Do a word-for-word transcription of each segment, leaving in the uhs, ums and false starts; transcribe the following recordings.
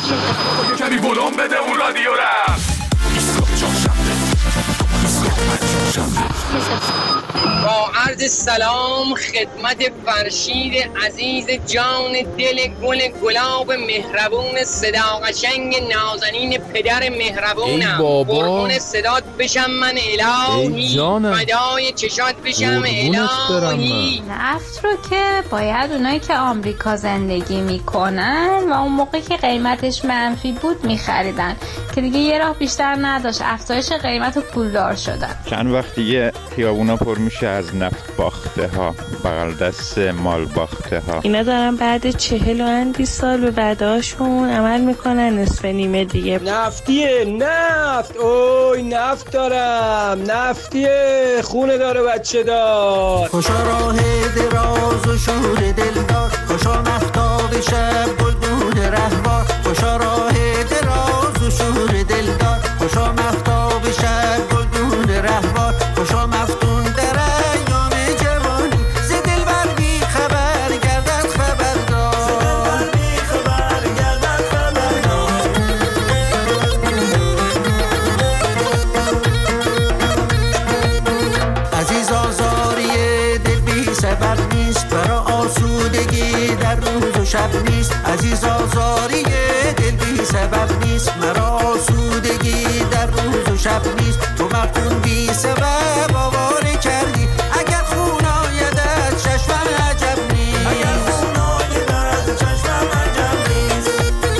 کمی ولوم بده اون رادیو رفت. با عرض سلام خدمت فرشید عزیز جان دل گل گلاب مهربون صدا قشنگ نازنین پدر مهربونم. قربون صدات بشم من الهی، فدای چشات بشم الهی. نفت رو که باید اونایی که آمریکا زندگی میکنن و اون موقع که قیمتش منفی بود میخریدن که دیگه یه راه بیشتر نداشت، افزایش قیمت و پولدار شدن. چند وقت دیگه خیابونا پر میشه از نفت باخته ها، بغل دست مال باخته ها. اینا دارن بعد چهل و اندی سال به وعده‌هاشون عمل میکنن نصف نیمه دیگه. نفتیه نفت، اوی نفت دارم، نفتیه خونه داره بچه دار. خوشا راه دراز و شور دلدار، خوشا مهتاب شب گلگون رهوار. خوشا راه دراز و شور دلدار، خوشا مهتاب شب گلگون رهوار. خوشا مفتون در ایام جوانی، ز دلبر بی خبر گردد خبردار. ز دلبر بی خبر گردد خبردار. عزیز آزاری دل بی سبب نیست، برا آسودگی در روز و شب نیست. عزیز آزاری دل بی سبب نیست، مرا آسودگی در روز و شب نیست. تو مفتون بی سبب آواره کردی، اگر خون آیدت چشمم عجب نیست. اگر خون آیدت چشمم عجب نیست.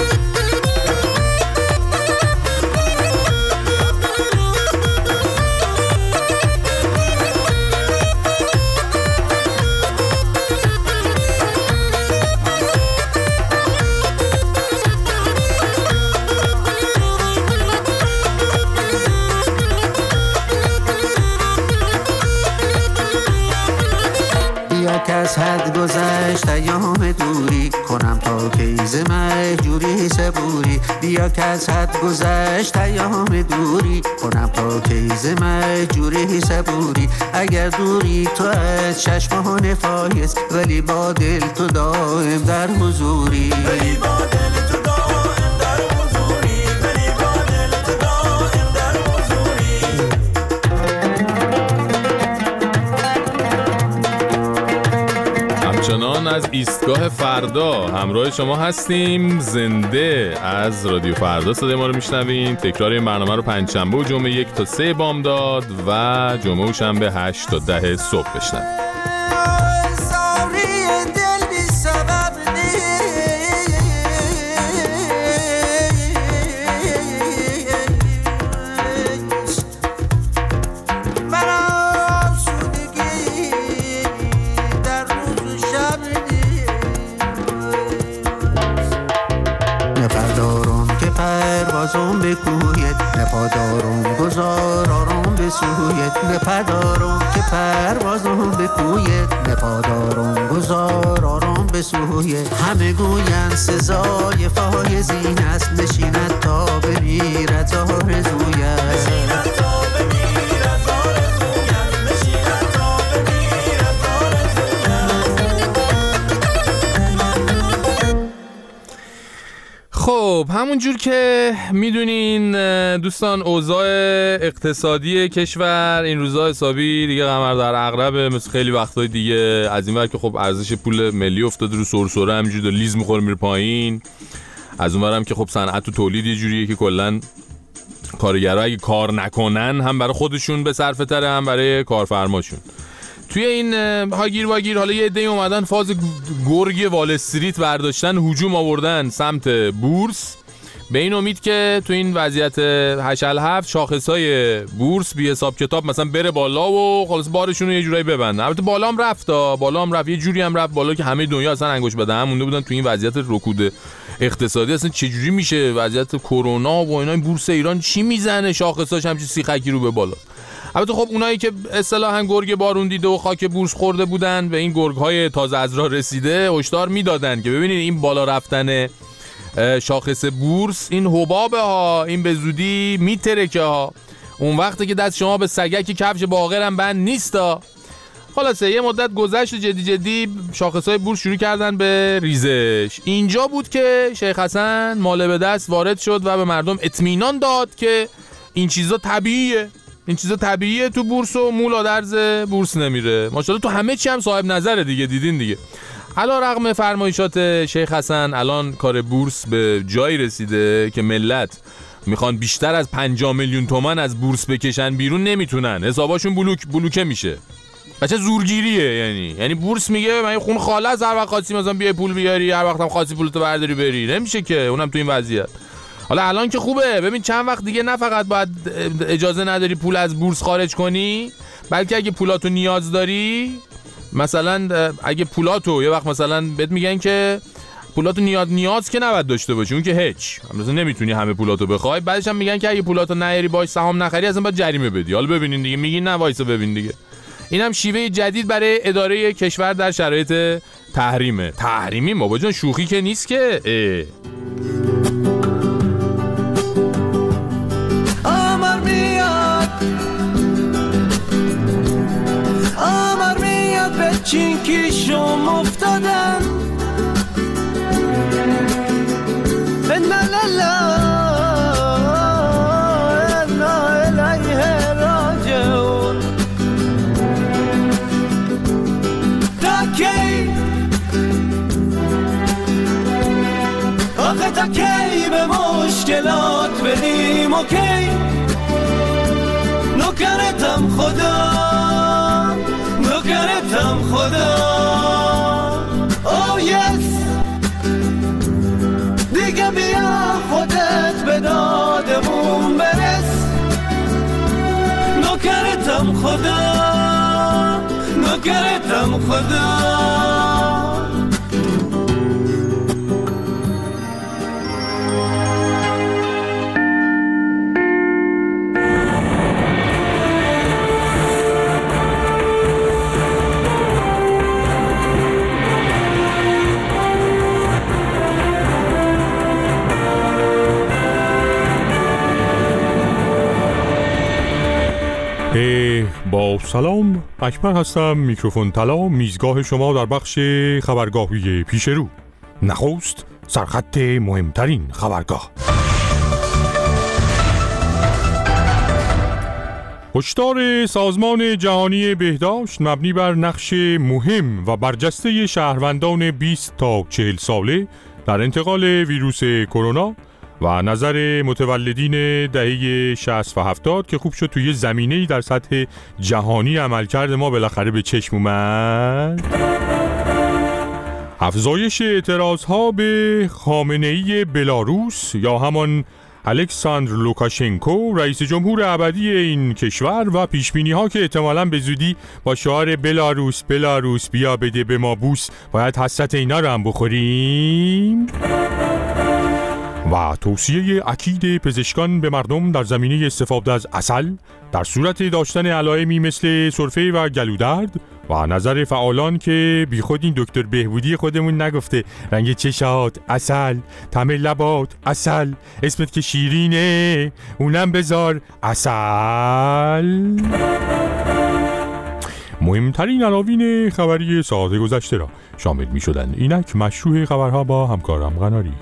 که از حد گذشت ایام دوری، کنم تا کیز مهجوری صبوری. بیا که از حد گذشت ایام دوری، کنم تا کیز مهجوری صبوری. اگر دوری تو از چشمان فایز، ولی با دل تو دائم در حضوری. ولی با دل تو دائم در حضوری. ولی با دل تو دائم در حضوری. همچنان از ایستگاه فردا همراه شما هستیم. زنده از رادیو فردا صدای ما رو میشنوین. تکرار این برنامه رو پنجشنبه و جمعه یک تا سه بامداد و جمعه و شنبه هشت تا ده صبح بشنوید. پروازم به کویت، نپادارم گذار آرام به سویت. نپادارم که پروازم به کویت، نپادارم گذار آرام به سویت. همه گویند سزای فایزین است، نشیند تا بمیرد آرزویت. نشیند تا بمیرد آرزویت. نشیند تا بمیرد آرزویت. خب همونجور که میدونین دوستان، اوضاع اقتصادی کشور این روزا حسابی دیگه قمر در عقرب، مثل خیلی وقتای دیگه. از این ور که خب ارزش پول ملی افتاده رو سرسره، همینجوری داره لیز میخوره میره پایین. از اون ورم که خب صنعت و تولید یه جوریه که کلا کارگرها اگه کار نکنن هم برای خودشون به صرفه تره، هم برای کارفرماشون. توی این هاگیر واگیر حالا یه عده‌ای اومدن فاز گرگ وال استریت برداشتن، هجوم آوردن سمت بورس، به این امید که تو این وضعیت هشل هفت شاخص‌های بورس بی حساب کتاب مثلا بره بالا و خلاص بارشون رو یه جورایی ببندن. البته بالا هم رفت، بالا هم رفت، یه جوری هم رفت بالا که همه دنیا اصلا انگوش به دهن مونده بودن تو این وضعیت رکود اقتصادی. اصلا چه جوری میشه وضعیت کرونا و اینا، این بورس ایران چی میزنه شاخصاش همچین سیخکی رو به بالا. البته خب اونایی که اصطلاحاً گرگ بارون دیده و خاک بورس خورده بودن، به این گرگ‌های تازه از راه رسیده هشدار میدادن که ببینید این بالا رفتن شاخص بورس، این حبابه ها، این به زودی میترکه ها، اون وقتی که دست شما به سگک کفش باقر هم بند نیستا. خلاصه یه مدت گذشت جدی جدی شاخص‌های بورس شروع کردن به ریزش. اینجا بود که شیخ حسن ماله به دست وارد شد و به مردم اطمینان داد که این چیزا طبیعیه. این چیزا طبیعیه تو بورس و مولا درز بورس نمیره. ماشاءالله تو همه چی هم صاحب نظره دیگه، دیدین دیگه. علیرغم فرمایشات شیخ حسن الان کار بورس به جایی رسیده که ملت میخوان بیشتر از پنجاه میلیون تومان از بورس بکشن بیرون، نمیتونن، حساباشون بلوک بلوکه میشه. بچه زورگیریه. یعنی یعنی بورس میگه من خون خاله از هر وقت خاصی مثلا بیا پول بیاری، هر وقت هم خاصی پولتو برداری بری، نمیشه که، اونم تو این وضعیت. حالا الان که خوبه، ببین چند وقت دیگه نه فقط باید اجازه نداری پول از بورس خارج کنی، بلکه اگه پولاتو نیاز داری، مثلا اگه پولاتو یه وقت مثلا بهت میگن که پولاتو نیاز نیاز که نباید داشته باشی، اون که هیچ، مثلا نمیتونی همه پولاتو بخوای، بعدش هم میگن که اگه پولاتو نیاری باش سهام نخری اصلا باید جریمه بدی. حالا ببینین دیگه، میگین نه وایسا ببین دیگه. اینم شیوه جدید برای اداره کشور در شرایط تحریمه. تحریمی بابا جان، شوخی که نیست که. آمار میاد آمار میاد به چینکی شم افتادن لا لا لا انا الیه راجعون تا کی آخه تا کی به مشکلات بدیم و کی نوکرتم خدا نوکرتم خدا او یس دیگه بیا خودت به دادمون برس نوکرتم خدا نوکرتم خدا. با سلام، اکبر هستم، میکروفون طلا، میزگاه شما در بخش خبرگاهی پیش رو. نخست سرخط مهمترین خبرگاه. هشدار سازمان جهانی بهداشت مبنی بر نقش مهم و برجسته شهروندان بیست تا چهل ساله در انتقال ویروس کرونا و نظر متولدین دهه شصت و هفتاد که خوب شد توی زمینه‌ای در سطح جهانی عملکرد ما بالاخره به چشم اومد. افزایش اعتراضها به خامنه‌ای بلاروس یا همان الکساندر لوکاشنکو رئیس جمهور ابدی این کشور و پیشبینی‌ها که احتمالاً به زودی با شعار بلاروس بلاروس بیا بده به ما بوس باید حسرت اینا رو هم بخوریم. و توصیه اکید پزشکان به مردم در زمینه استفاده از عسل در صورت داشتن علائمی مثل سرفه و گلودرد و نظر فعالان که بی خود این دکتر بهبودی خودمون نگفته رنگ چشات عسل، طعم لبات عسل، اسمت که شیرینه اونم بذار عسل. مهمترین عناوین خبری ساعت گذشته را شامل می شدند. اینک مشروع خبرها با همکارم قناری.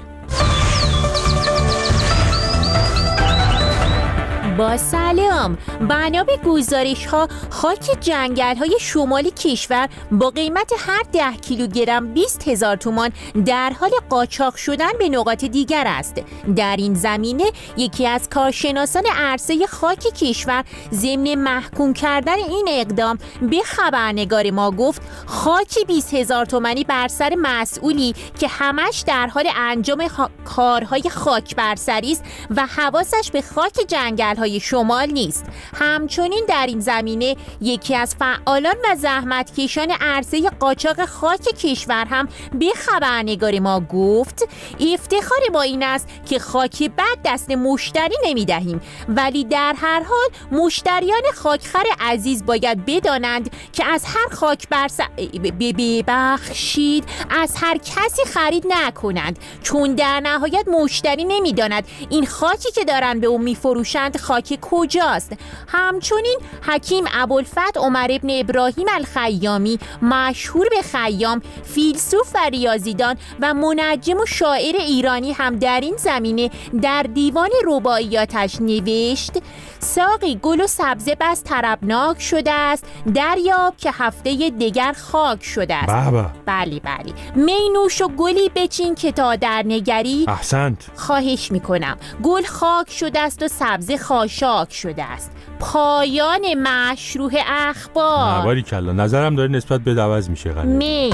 با سلام، بنا به گزارش ها خاک جنگل های شمالی کشور با قیمت هر ده کیلوگرم بیست هزار تومان در حال قاچاق شدن به نقاط دیگر است. در این زمینه یکی از کارشناسان عرصه خاک کشور ضمن محکوم کردن این اقدام به خبرنگار ما گفت خاک بیست هزار تومانی بر سر مسئولی که همش در حال انجام خا... کارهای خاک برسری است و حواسش به خاک جنگل های شمال نیست. همچنین در این زمینه یکی از فعالان و زحمتکشان عرصه قاچاق خاک کشور هم به خبرنگار ما گفت افتخار ما این است که خاک بد دست مشتری نمیدهیم، ولی در هر حال مشتریان خاکخر عزیز باید بدانند که از هر خاک برس ببخشید از هر کسی خرید نکنند، چون در نهایت مشتری نمیداند این خاکی که دارن به اون میفروشند خاک خاک کجاست. همچنین حکیم ابوالفتح عمر ابن ابراهیم الخیامی، مشهور به خیام، فیلسوف و ریاضیدان و منجم و شاعر ایرانی هم در این زمینه در دیوان رباعیاتش نوشت: ساقی گل و سبزه بس طربناک شده است، دریاب که هفته دگر خاک شده است. بابا. بله بله. می نوش و گلی بچین که تا در نگری. احسنت. خواهش میکنم. گل خاک شده است و سبزه خاشاک شده است. پایان مشروح اخبار. باری کلا نظرم داره نسبت به عوض میشه. مرسی.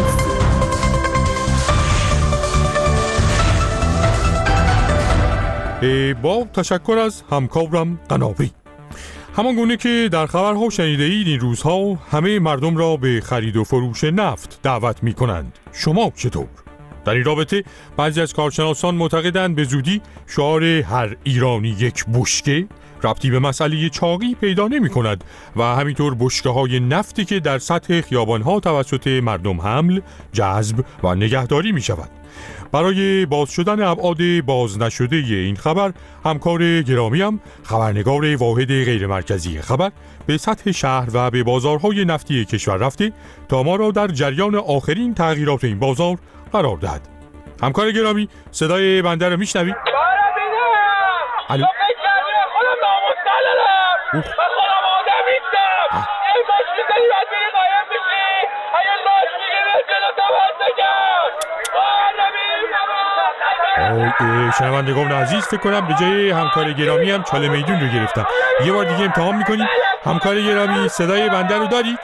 با تشکر از همکارم قناوی. همان گونه که در خبرها شنیده اید، این روزها همه مردم را به خرید و فروش نفت دعوت می کنند. شما چطور؟ در این رابطه بعضی از کارشناسان معتقدند به زودی شعار هر ایرانی یک بشکه ربطی به مسئله چاقی پیدا نمی کند و همینطور بشکه های نفتی که در سطح خیابانها توسط مردم حمل، جذب و نگهداری می شود. برای باز شدن ابعاد باز نشده این خبر، همکار گرامیم خبرنگار واحد غیر مرکزی خبر به سطح شهر و به بازارهای نفتی کشور رفته تا ما را در جریان آخرین تغییرات این بازار قرار دهد. همکار گرامی، صدای بنده رو میشنوی؟ الو. خودم ناموس‌تر دارم من خودم آدم نیستم. ای باش میزنی باید بری قایم بشی. اگه لاش میگیره جلوتا باید بگم. شنوندگان عزیز، فکر کنم به جای همکار گرامی هم چاله میدون رو گرفتم. یه بار دیگه امتحان میکنیم. همکار گرامی، صدای بنده رو دارید؟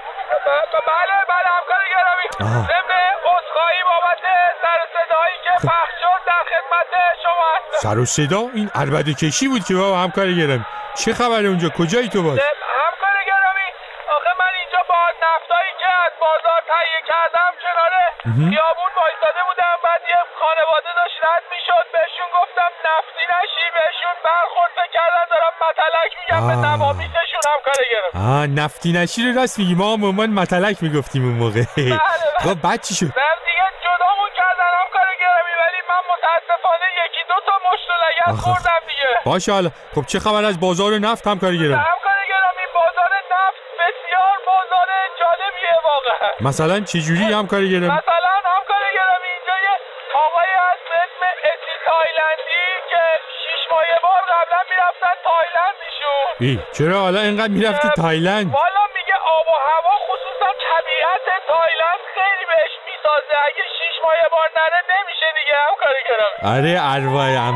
بله بله همکار گرامی. ضمن عذرخواهی بابت سر و صدایی که پخش شد در خدمت شما هستم. سر و صدا؟ این عربده کشی بود که بابا. همکار گرامی چه خبره اونجا؟ کجایی تو باز؟ همکار گرامی، آخه من اینجا با نفتایی که از بازار تهیه کردم کنار خیابون وایساده بودم. بعد یه خانواده داشت رد میشد، بهشون گفتم نفتی نشی، بهشون برخورد کردن دارم متلک میگم به نوامیسشون. همکار گرامی آه نفتی نشی رو راست میگی، ما هم عموما متلک میگفتیم اون موقع. خب بعد چی شد؟ دیگه جدامون کردن همکار گرامی، ولی من متاسفانه یکی دو تا مشت و لگد خوردم دیگه. باشه حالا، خب چه خبر از بازار نفت همکار گرامی؟ همکار گرامی بازار نفت بسیار بازار جالبیه واقعا. مثلا چه جوری همکار گرامی؟ مثلا همکار گرامی اینجا یه آقایی هست به اسم اسی تایلندی که شش ماه بار قبلا میرفتن تایلند ایشون. ای چرا حالا اینقدر میرفتی تایلند؟ والا میگه آب و هوا خصوصا طبیعت تایلند خیلی بهش میسازه. اگه شش ماه بار نره نمیشه دیگه همکار گرامی. آره اروایم.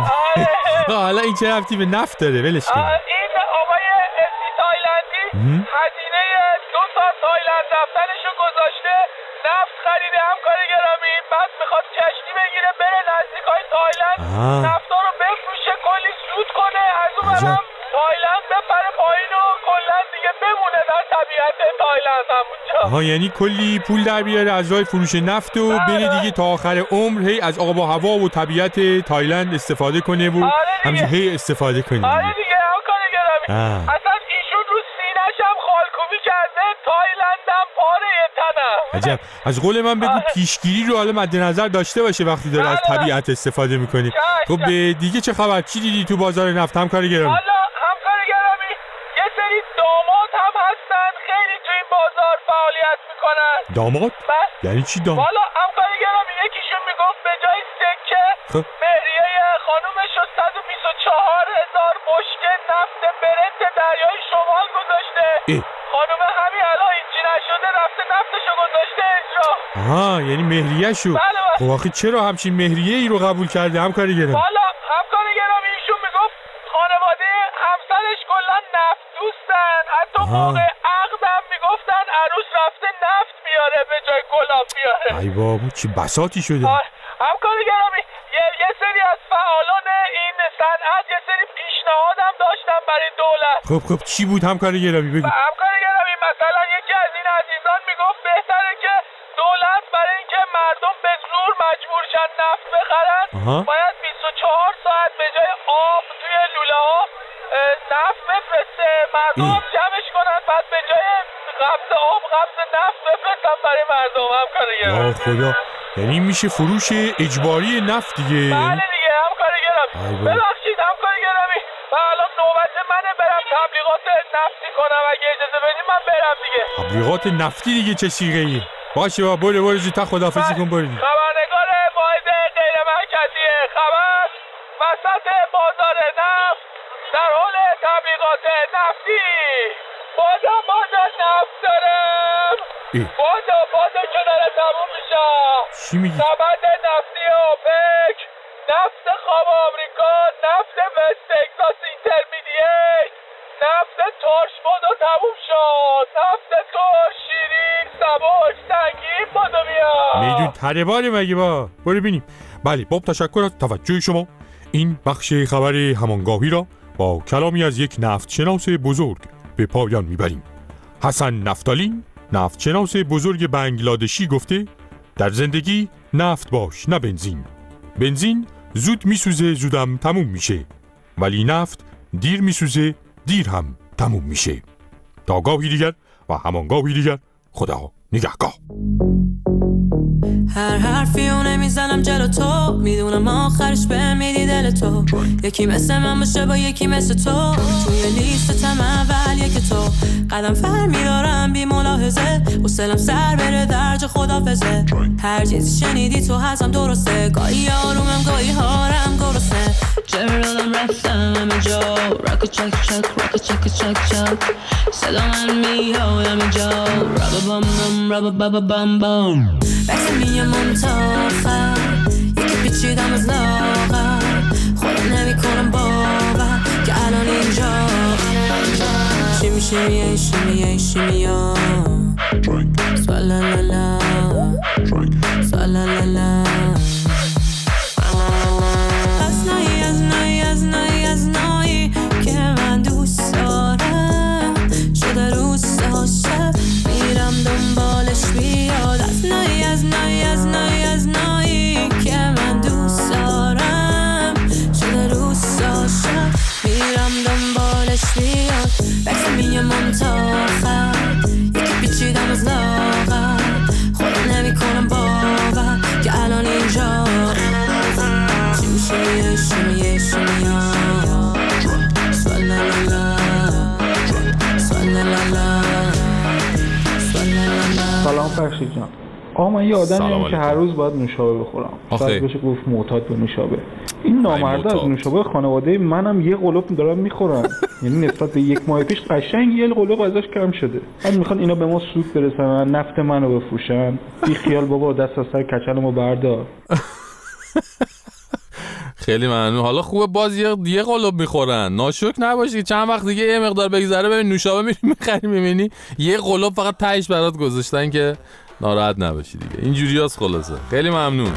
حالا این چه ربطی به نفت داره؟ ولش کن. این آقای اسی تایلندی هزینه دو تا تایلند رفتنشو گذاشته، نفت خریده همکار گرامی. بعد میخواد کشتی بگیره بره نزدیکای تایلند، نفتا رو بفروشه کلی سود کنه، از اون برم تایلند بپره پایین و کلا دیگه بمونه در طبیعت تایلند همونجا. آها یعنی کلی پول در بیاره از راه فروش نفت و بره دیگه تا آخر عمر هی از آب و هوا و طبیعت تایلند استفاده کنه و همینجوری هی استفاده کنه. آره دیگه همکار گرامی. اصلا ایشون رو سینه‌ش هم خالکوبی کرده، تایلند هم پاره تنم. عجب. از قول من بگو پیشگیری رو حالا مد نظر داشته باشه وقتی داره از طبیعت استفاده میکنه. خب دیگه چه خبر؟ چی دیدی تو بازار نفت همکار گرامی؟ حالا همکار گرامی یه سری داماد هم هستن خیلی تو این بازار فعالیت میکنن. داماد؟ یعنی چی داماد؟ حالا همکار گرامی یکیشون میگفت به جای سکه مهریه خانومش رو صد و بیست و چهار هزار بشکه نفت برنت دریای شمال گذاشته. خانوم همین الان هیچی نشده رفته نفتشو گذاشته اجرا. آها یعنی مهریه شو. بله بله. خب آخه چرا همچین مهریه ای رو قبول کرده همکار گرامی؟ حالا همکار گرامی ایشون میگفت خانواده همسرش کلا نفت دوستن، حتی موقع عقدم میگفتن عروس رفته نفت بیاره به جای گلاب بیاره. ای بابا چه بساطی شده. همکار گرامی یه, یه سری از فعالان این صنعت یه سری پیشنهادم داشتن برای دولت. خب خب چی بود همکار گرامی بگو. همکار گرامی مثلا یکی از این عزیزان میگفت بهتره که دولت برای اینکه مردم به زور مجبور شن نفت بخرن باید بیست و چهار ساعت به جای آب توی لوله ها نفت بفرسته، مردم جمعش کنن، بعد به جای قبض آب قبض نفت بفرستن برای مردم. همکار گرامی خدا یعنی میشه فروش اجباری نفت دیگه. بله دیگه همکار گرامی. ببخشید همکار گرامی و الان نوبت منه به تبلیغات نفتی کنم اگه اجازه بدیم من برم دیگه. تبلیغات نفتی دیگه چه سیغه‌ای؟ باشه با برو برو زودتر خداحافظی کن برو. خبرنگار واحد غیر مرکزی خبر وسط بازار نفت در حال تبلیغات نفتی. بادا بادا نفت دارم. بادا بادا که داره تموم میشه. چی میگی؟ سبد نفتی اوپک، نفت خواب آمریکا، نفت وست تگزاس اینترمیدییت، نفت ترش بادا تموم شد. نفت ترش شیرین سبک سنگین بادا بیا. میدون تره باره مگه با برو بینیم. بله باب تشکر از توجه شما. این بخش خبر همانگاهی را با کلامی از یک نفتشناس بزرگ به پایان میبریم. حسن نفتالین، نفتشناس بزرگ بنگلادشی گفته در زندگی نفت باش نه بنزین. بنزین زود میسوزه زودم تموم میشه، ولی نفت دیر میسوزه دیر هم تموم میشه. تا گاهی دیگر و همانگاهی دیگر، خدا نگهگاه. هر حرفی رو نمیزنم جلو تو، میدونم آخرش به میدی دل تو. یکی مثل من باشه با یکی مثل تو، توی لیستم اول یکی تو. قدم فر میدارم بی ملاحظه، حوصلم سر بره درج خدافظه. هر چیزی شنیدی تو هستم درسته، گاهی آرومم گاهی هارم گرسنه. چه برادم رفتم همه جا، راک چک چک راک چک چک چک. صدا من میاد همه جا، رابا بام بام رابا بابا بام بام. وقتی میامون تا آخر، یکی پیچیدم از لاغر. خودم نمی کنم باور که الان اینجا. شیمی شیمی شیمی شیمی سوالالالا سوالالالا. از نایی از نایی از نایی از نایی که من دوست دارم، شده روز تا شب میرم دنبالش بیاد. از نایی از نایی از نایی از نایی که من دوست دارم، شده روز تا شب میرم دنبالش بیاد. وقتی میامون تا آخر، یکی پیچیدم از لاغر. خودم نمی کنم باور که الان اینجا. شیمی شیمی شیمی شیمی سوالالالا سوالالالا. سلام فرشید جان. آقا من یه آدمیم که هر روز باید نوشابه بخورم. شاید بشه گفت معتاد به نوشابه. این نامردا از نوشابه خانواده منم یه قلوب دارن میخورن. یعنی نسبت به یک ماه پیش قشنگ یه قلوب ازش کم شده. بعد میخوان اینا به ما سود برسونن، نفت منو بفروشن. بی خیال بابا، دست از سر کچلمو بردار. خیلی ممنون. حالا خوبه باز یه دیگه قلوب میخورن، ناشک نباشی. چند وقت دیگه یه مقدار بگذره ببین نوشابه میری میخری میبینی یه قلوب فقط تهش برات گذاشتن که ناراحت نباشی دیگه. اینجوریاست خلاصه. خیلی ممنون.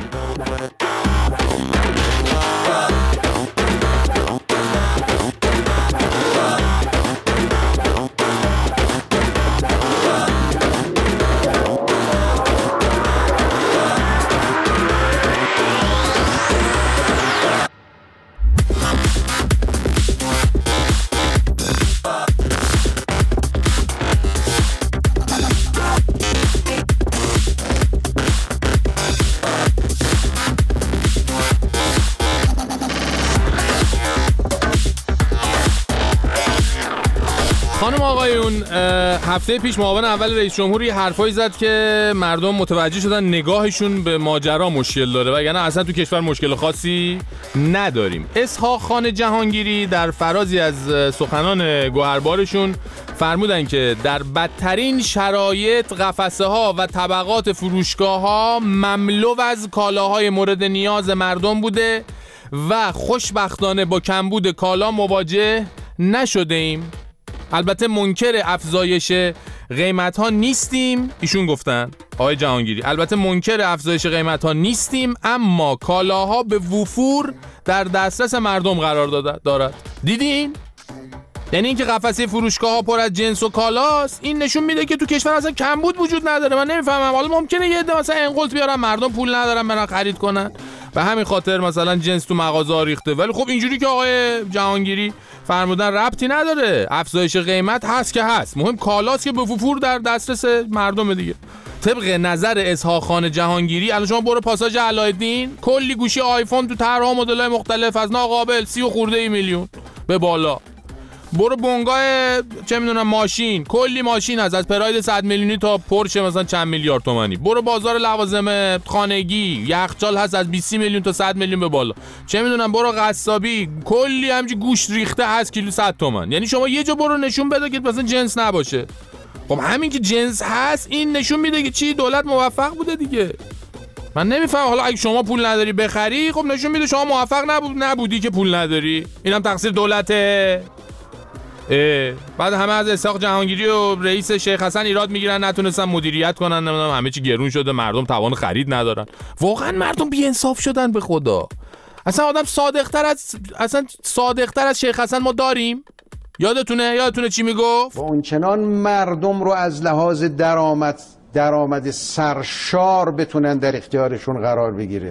خانم آقایون، هفته پیش معاون اول رئیس جمهور یه حرفایی زد که مردم متوجه شدن نگاهشون به ماجرا مشکل داره، وگرنه اصلا تو کشور مشکل خاصی نداریم. اسحاق خان جهانگیری در فرازی از سخنان گوهربارشون فرمودن که در بدترین شرایط قفسه ها و طبقات فروشگاه ها مملو از کالاهای مورد نیاز مردم بوده و خوشبختانه با کمبود کالا مواجه نشده ایم. البته منکر افزایش قیمت ها نیستیم، ایشون گفتن آقای جهانگیری، البته منکر افزایش قیمت ها نیستیم، اما کالاها به وفور در دسترس مردم قرار دارد. دیدین؟ یعنی اینکه قفسه فروشگاه ها پر از جنس و کالاست، این نشون میده که تو کشور اصلا کمبود وجود نداره. من نمیفهمم، حالا ممکنه یه عده مثلا انقلت بیارن، مردم پول ندارن برن خرید کنن، به همین خاطر مثلا جنس تو مغازه ریخته، ولی خب اینجوری که آقای جهانگیری فرمودن ربطی نداره. افزایش قیمت هست که هست، مهم کالاست که به وفور در دسترس مردم دیگه. طبق نظر اسحاق خان جهانگیری، الان شما برو پاساژ علایالدین، کلی گوشی آیفون تو طرح‌ها مدل‌های مختلف از ناقابل سی و خورده ای میلیون به بالا. برو بنگاه چه میدونم ماشین، کلی ماشین هست، از پراید صد میلیونی تا پورشه مثلا چند میلیارد تومانی. برو بازار لوازم خانگی، یخچال هست از بیست میلیون تا صد میلیون به بالا. چه میدونم برو قصابی، کلی همچی گوشت ریخته هست کیلو صد تومن. یعنی شما یه جا برو نشون بده که مثلا جنس نباشه. خب همین که جنس هست این نشون میده که چی دولت موفق بوده دیگه. من نمیفهم. حالا اگه شما پول نداری بخری، خب نشون میده شما موفق نبود نبودی که پول نداری. اینم تقصیر دولته. بعد همه از اسحاق جهانگیری و رئیس شیخ حسن ایراد میگیرن نتونستن مدیریت کنن، نمیدونم همه چی گرون شده، مردم توان خرید ندارن. واقعا مردم بی‌انصاف شدن به خدا. اصلا آدم صادق‌تر از اصلا صادق‌تر از شیخ حسن ما داریم؟ یادتونه یادتونه چی میگفت؟ با اونچنان مردم رو از لحاظ درآمد درآمد سرشار بتونن در اختیارشون قرار بگیره.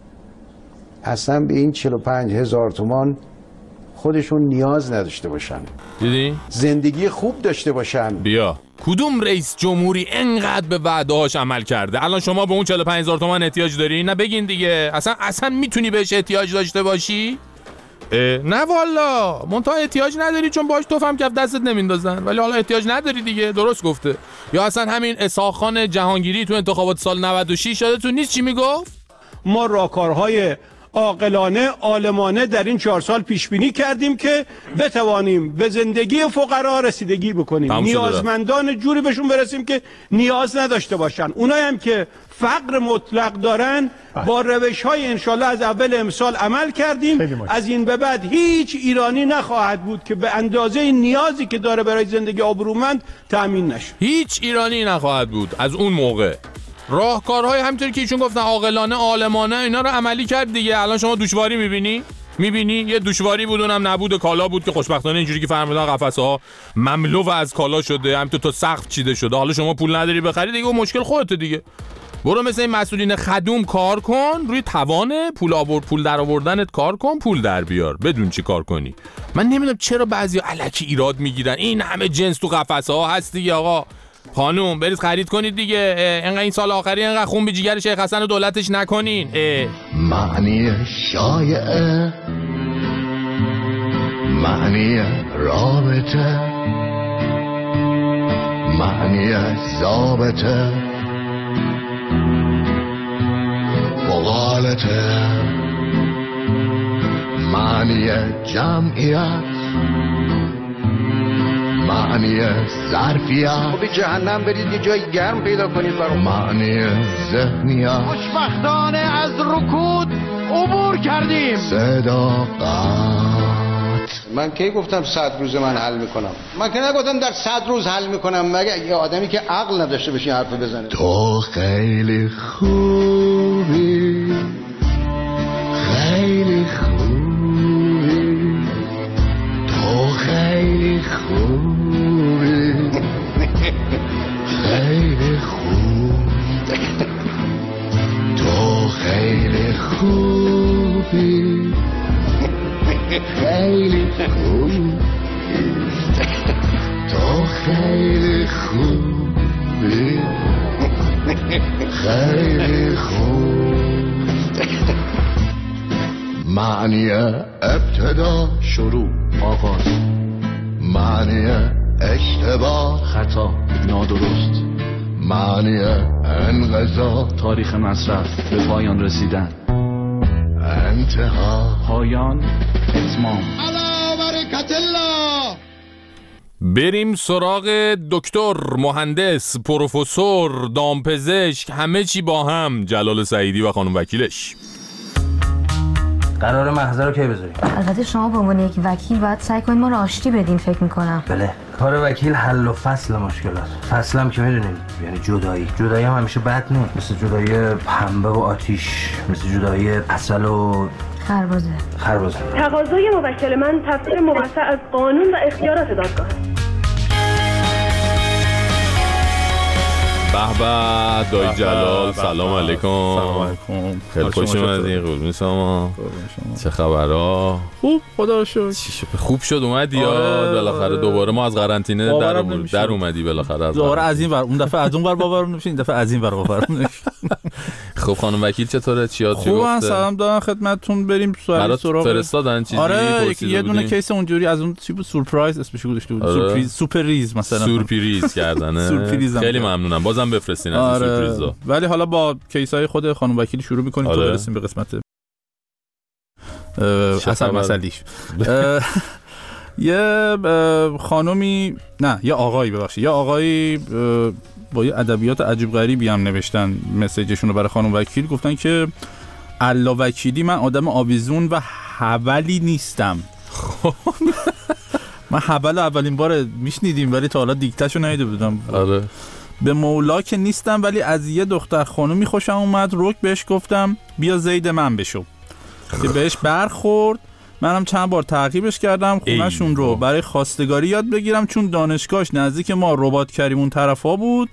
اصلا به این چهل و پنج هزار تومان خودشون نیاز نداشته باشن. دیدی؟ زندگی خوب داشته باشن. بیا کدوم رئیس جمهوری انقدر به وعده‌هاش عمل کرده؟ الان شما به اون چهل و پنج هزار تومان احتیاج داری؟ نه بگین دیگه. اصلا اصلا میتونی بهش احتیاج داشته باشی؟ نه والا منتها احتیاج نداری چون باش توفم کف دستت نمیندازن، ولی حالا احتیاج نداری دیگه. درست گفته. یا اصلا همین اسحاق خان جهانگیری تو انتخابات سال نود و شش یادتون نیست چی میگفت؟ ما راهکارهای عاقلانه عالمانه در این چهار سال پیش بینی کردیم که بتوانیم به زندگی فقرا رسیدگی بکنیم، نیازمندان جوری بهشون برسیم که نیاز نداشته باشن. اونایی هم که فقر مطلق دارن با روش‌های انشالله از اول امسال عمل کردیم. از این به بعد هیچ ایرانی نخواهد بود که به اندازه نیازی که داره برای زندگی آبرومند تأمین نشه. هیچ ایرانی نخواهد بود از اون موقع. راهکارهای همونطوری که ایشون گفتن عاقلانه عالمانه اینا رو عملی کرد دیگه. الان شما دشواری می‌بینی؟ می‌بینی یه دشواری بود، اونم نبود کالا بود که خوشبختانه اینجوری که فرمودن قفسه‌ها مملو از کالا شده، همینطور تا سقف چیده شده. حالا شما پول نداری بخری دیگه، اون مشکل خودته دیگه. برو مثل این مسئولین خدوم کار کن، روی توان پول آورد پول در آوردنت کار کن، پول در بیار، بدون چی کار کنی. من نمیدونم چرا بعضیا الکی ایراد میگیرن. این همه جنس تو قفسه‌ها هست دیگه آقا. خانوم برید خرید کنید دیگه. اینقدر این سال آخری اینقدر خون به جیگر شیخ حسن و دولتش نکنین. معنی شایعه، معنی رابطه، معنی ضابطه، مغالطه، معنی جمعیت، معنی ظرفیت. خب جهنم برید یه جای گرم پیدا کنید برام. معنی ذهنیت. خوشبختانه از رکود عبور کردیم. صداقت. من کی گفتم صد روز من حل میکنم؟ من که نگفتم در صد روز حل میکنم، مگه یه آدمی که عقل نداشته باشه حرف بزنه. تو خیلی خوبی، خیلی خوبی، تو خیلی خوبی، خیلی خوب، تو خیلی خوبی، خیلی خوب، تو خیلی خوبی، خیلی خوب. معنی ابتدا شروع آغاز، معنی اشتباه خطا نادرست، معنی انقضا تاریخ مصرف به پایان رسیدن، انتها پایان اتمام. علی برکت الله. بریم سراغ دکتر، مهندس، پروفسور، دامپزشک، همه چی با هم، جلال سعیدی و خانم وکیلش. قرار محضر رو کی بذاریم؟ البته شما به عنوان یک وکیل باید سعی کنید ما رو آشتی بدین فکر میکنم. بله، کار وکیل حل و فصل مشکلات. فصل هم که میدونیم یعنی جدایی. جدایی هم همیشه بد نیست، مثل جدایی پنبه و آتیش، مثل جدایی عسل و خربزه. خربزه. تقاضای موکل من تفسیر موسع از قانون و اختیارات دادگاه. به به دایی جلال، سلام علیکم. سلام علیکم. خیلی خوش اومدین. قربون شما. چه خبرها؟ خوب، خدا رو شکر. خوب شد اومدی یا بالاخره دوباره ما از قرنطینه در در اومدی بالاخره؟ از دوباره از این ور، اون دفعه از اون ور باورم نمیشه، این دفعه از این ور باورم نمیشه. خب خانم وکیل چطوره؟ چیا چی گفته؟ خوبم، سلام دارم خدمتتون. بریم سوال سراغ فرستادن چیزی؟ آره یه دونه کیس اونجوری از اون چی بود، سورپرایز اسمش گذاشته بود. سورپریز، سوپریز مثلا. سورپریز کردنه. خیلی ممنونم. بازم بفرستین از این سورپرایزا. ولی حالا با کیس‌های خود خانم وکیل شروع می‌کنیم تا برسیم به قسمت اصل مسئله‌اش. یه خانومی نه یه آقایی ببخشید یه آقایی با یه ادبیات عجیب غریبی هم نوشتن مسیجشون رو برای خانم وکیل. گفتن که الله وکیلی من آدم آویزون و حولی نیستم. من حول اولین بار میشنیدیم ولی تا حالا دیکتهشو ندیده بودم. آره. به مولا که نیستم ولی از یه دختر خانومی خوشم اومد. روک بهش گفتم بیا زید من بشو که بهش برخورد. منم چند بار تعقیبش کردم خونه‌شون رو برای خواستگاری یاد بگیرم چون دانشگاهش نزدیک ما رباط کریمون طرفا بود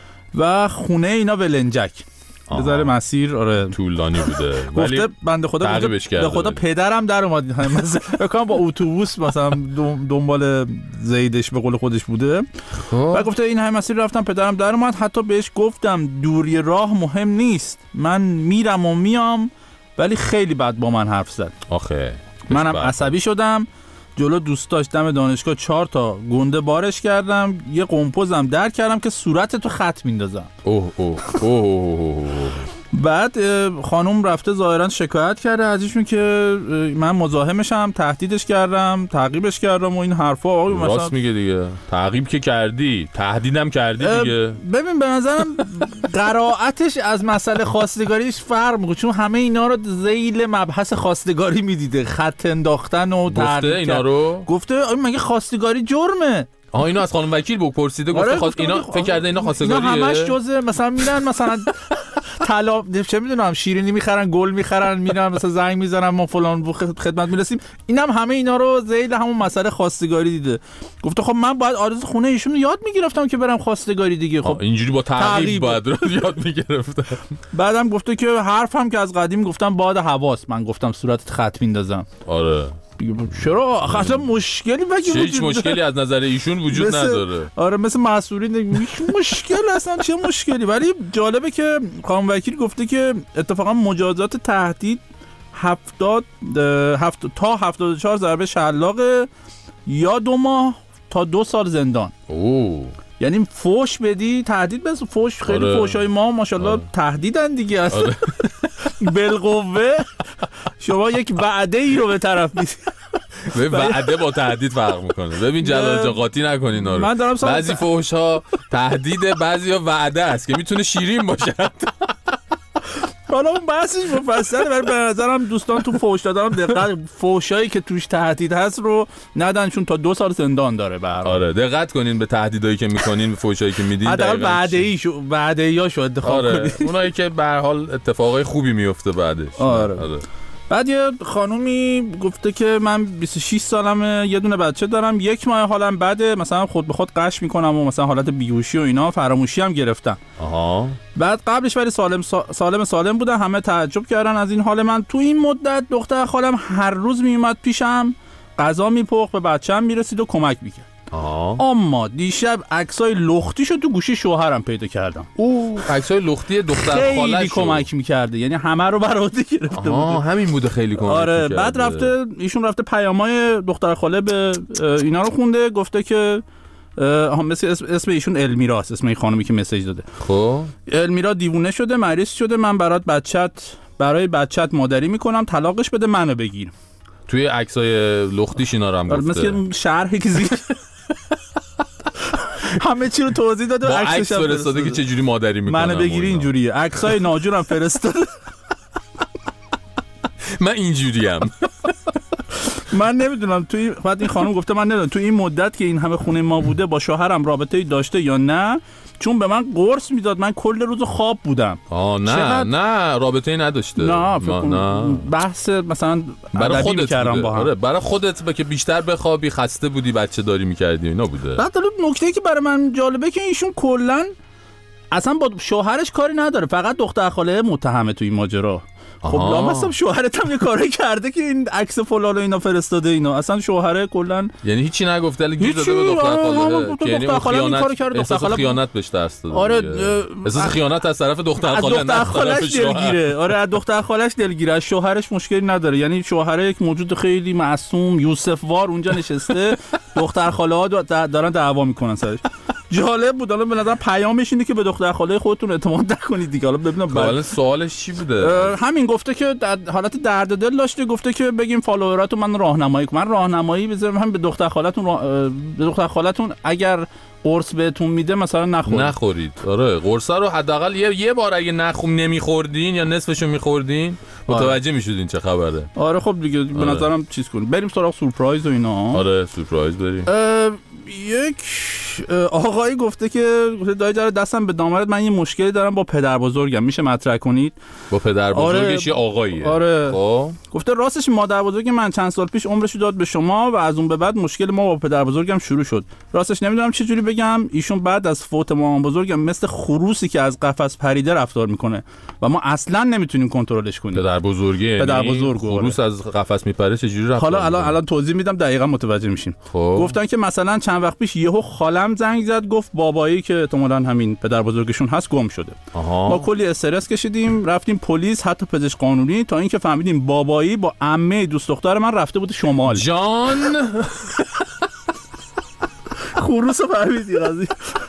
و خونه اینا ولنجک. بذاره مسیر آره طولانی بوده ولی بنده خدا به خدا پدرم در اومد مثلا با اتوبوس مثلا دنبال زیدش به قول خودش بوده و گفته این همه مسیر رفتم پدرم در اومد. حتی بهش گفتم دوری راه مهم نیست، من میرم و میام، ولی خیلی بد با من حرف زد. آخه منم عصبی شدم، جلو دوستاش دم دانشگاه چهار تا گنده بارش کردم، یه قمپوزم در کردم که صورتتو خط میندازم. اوه اوه اوه. بعد خانوم رفته ظاهرا شکایت کرده ازشون که من مزاحمشم، تهدیدش کردم، تعقیبش کردم و این حرفا. راست مثلا میگه دیگه، تعقیب که کردی، تهدیدم کردی دیگه. ببین به نظرم قرائتش از مسئله خواستگاریش فرق میکنه، چون همه اینا رو ذیل مبحث خواستگاری میدیده، خط انداختن و گفته اینا رو. گفته مگه خواستگاری جرمه؟ آها اینو از خانم وکیل بپرسیده. گفته خواست اینا فکر کرده اینا خواستگاریه. اینا همش جزء مثلا میرن مثلا طلا چه میدونم شیرینی میخرن، گل میخرن، میرن مثلا زنگ میزنن ما فلان خدمت میرسیم. اینم هم همه اینا رو ذیل همون مسئله خواستگاری دیده. گفته خب من باید آرزو خونه ایشون یاد میگرفتم که برم خواستگاری دیگه. خب اینجوری با تعقیب باید یاد میگرفتم. بعدم گفته که حرفم که از قدیم گفتم باد حواس، من گفتم صورتت خط میندازم. آره چرا اصلا مشکلی مگه هیچ مشکلی از نظر ایشون وجود مثل... نداره. آره مثل مسئولین مشکل اصلا چه مشکلی. ولی جالبه که خانم وکیل گفته که اتفاقا مجازات تهدید هفتاد هفت تا هفتاد و چهار ضربه شلاق یا دو ماه تا دو سال زندان. اوه. یعنی فوش بدی تهدید بس فوش خیلی آره. فوشای ما ماشاءالله آره. تهدیدن دیگه اصلا. آره. بالقوه شما یک وعده ای رو به طرف میدید. به وعده با تهدید فرق میکنه. ببین جلال جا قاطی نکنین اینا رو. بعضی فحش ها تهدیده، بعضی ها وعده است که میتونه شیرین باشه. حالا اون بحثش مفصله ولی به نظرم دوستان تو فحش دادن دقت فحشایی که توش تهدید هست رو ندن، چون تا دو سال زندان داره به هر حال. آره دقت کنین به تهدیدایی که میکنین، به فحشایی که میدین. حداقل وعده‌ای شو وعده‌ایاشو انتخاب آره. کنین. اونایی که به هر حال اتفاقای خوبی میفته بعدش. آره. آره. بعد یه خانومی گفته که من بیست و شش سالمه، یه دونه بچه دارم، یک ماه حالم بده، مثلا خود به خود قش میکنم و مثلا حالت بیهوشی و اینا، فراموشی هم گرفتم. آها. بعد قبلش ولی سالم سالم سالم بودن، همه تعجب کردن از این حال من. تو این مدت دختر خالم هر روز میومد پیشم، غذا میپخت، به بچه‌م میرسید و کمک میکرد. آه. اما دیشب عکسای لختیشو تو گوشی شوهرم پیدا کردم. او عکسای لختی دختر خالش خیلی کمک میکرده، یعنی همه رو بر عهده گرفته بود. آها همین بوده خیلی کمک آره میکرده. بعد رفته ایشون رفته پیامای دختر خاله به اینا رو خونده، گفته که مثل اسم, اسم ایشون المیراست، اسم این خانمی که مسیج داده. خب المیرا دیوونه شده، مریض شده، من برات بچت برای بچت مادری میکنم، طلاقش بده منو بگیر. توی عکسای لختیش اینا رو هم گفته. مثل شرحی که زیر همه چی رو توضیح داده و عکسش هم فرستاده که چه جوری مادری میکنم. منو بگیری اینجوریه. عکسای ناجورم فرستاده. من اینجوریم. من نمیدونم توی بعد این خانم گفته من نمیدونم تو این مدت که این همه خونه ما بوده با شوهرم رابطه‌ای داشته یا نه، چون به من قرص میداد، من کل روز خواب بودم. آه نه چقدر... نه رابطه‌ای نداشته. نه فکر نه بحث مثلا برای خودت کردم با هم. آره برای خودت با که بیشتر بخوابی، خسته بودی، بچه داری می‌کردی اینا بوده. بعد نکته که برای من جالبه که ایشون کلا اصلا با شوهرش کاری نداره، فقط دختر خاله متهمه تو این ماجرا. خب لامصب شوهرت هم یه کاری کرده که این عکس فلان و اینا فرستاده اینا، اصلا شوهره کلا یعنی هیچی نگفته ولی گیر داده به دختر خاله که یعنی خیانت احساس خیانت بهش درس داده. آره احساس خیانت از طرف دختر خاله نه از طرف دلگیره. آره از دختر خالش دلگیره، از شوهرش مشکلی نداره. یعنی شوهره یک موجود خیلی معصوم یوسف وار اونجا نشسته، دختر خاله ها دارن دعوا میکنن سرش. جالب بود. حالا به نظر پیامش اینه که به دختر خاله خودتون اعتماد نکنید دیگه. حالا ببینم حالا سوالش چی بوده؟ همین گفته که در حالت درد دل داشته، گفته که بگیم فالووراتون من راهنمایی کنم. من راهنمایی بذارم هم به دختر خالتون را... به دختر خالتون اگر قرص بهتون میده مثلا نخورید. نخورید. آره قرص رو حداقل یه یه بار اگه نخوم نمیخوردین یا نصفشو میخوردین متوجه میشدین چه خبره. آره خب دیگه به آره. نظرم چیز کنید. بریم سراغ سورپرایز و اینا. آره سورپرایز بریم. یک آقایی گفته که گفته دایی جان دستم به دامنت، من یه مشکلی دارم با پدر بزرگم، میشه مطرح کنید؟ با پدر بزرگش یه آقاییه. آره خب گفته راستش مادر بزرگ من چند سال پیش عمرشو داد به شما و از اون به بعد مشکل ما با پدر بزرگم شروع شد. راستش نمیدونم چه جوری بگم، ایشون بعد از فوت مامان بزرگم مثل خروسی که از قفس پریده رفتار میکنه و ما اصلا نمیتونیم کنترلش کنیم. پدر بزرگی پدر بزرگ خروس از قفس میپره چه جوری رفتار؟ حالا الان الان توضیح میدم دقیقاً متوجه میشین. خب گفتن که مثلا چند وقت پیش یهو خالم زنگ زد گفت بابایی که احتمالاً همین پدر بزرگشون هست گم شده. آها. ما کلی استرس کشیدیم، رفتیم پلیس حتی پزشک قانونی، تا اینکه فهمیدیم بابایی با عمه دوست دختر من رفته بود شمال. جان خروس فهمیدی قضیه.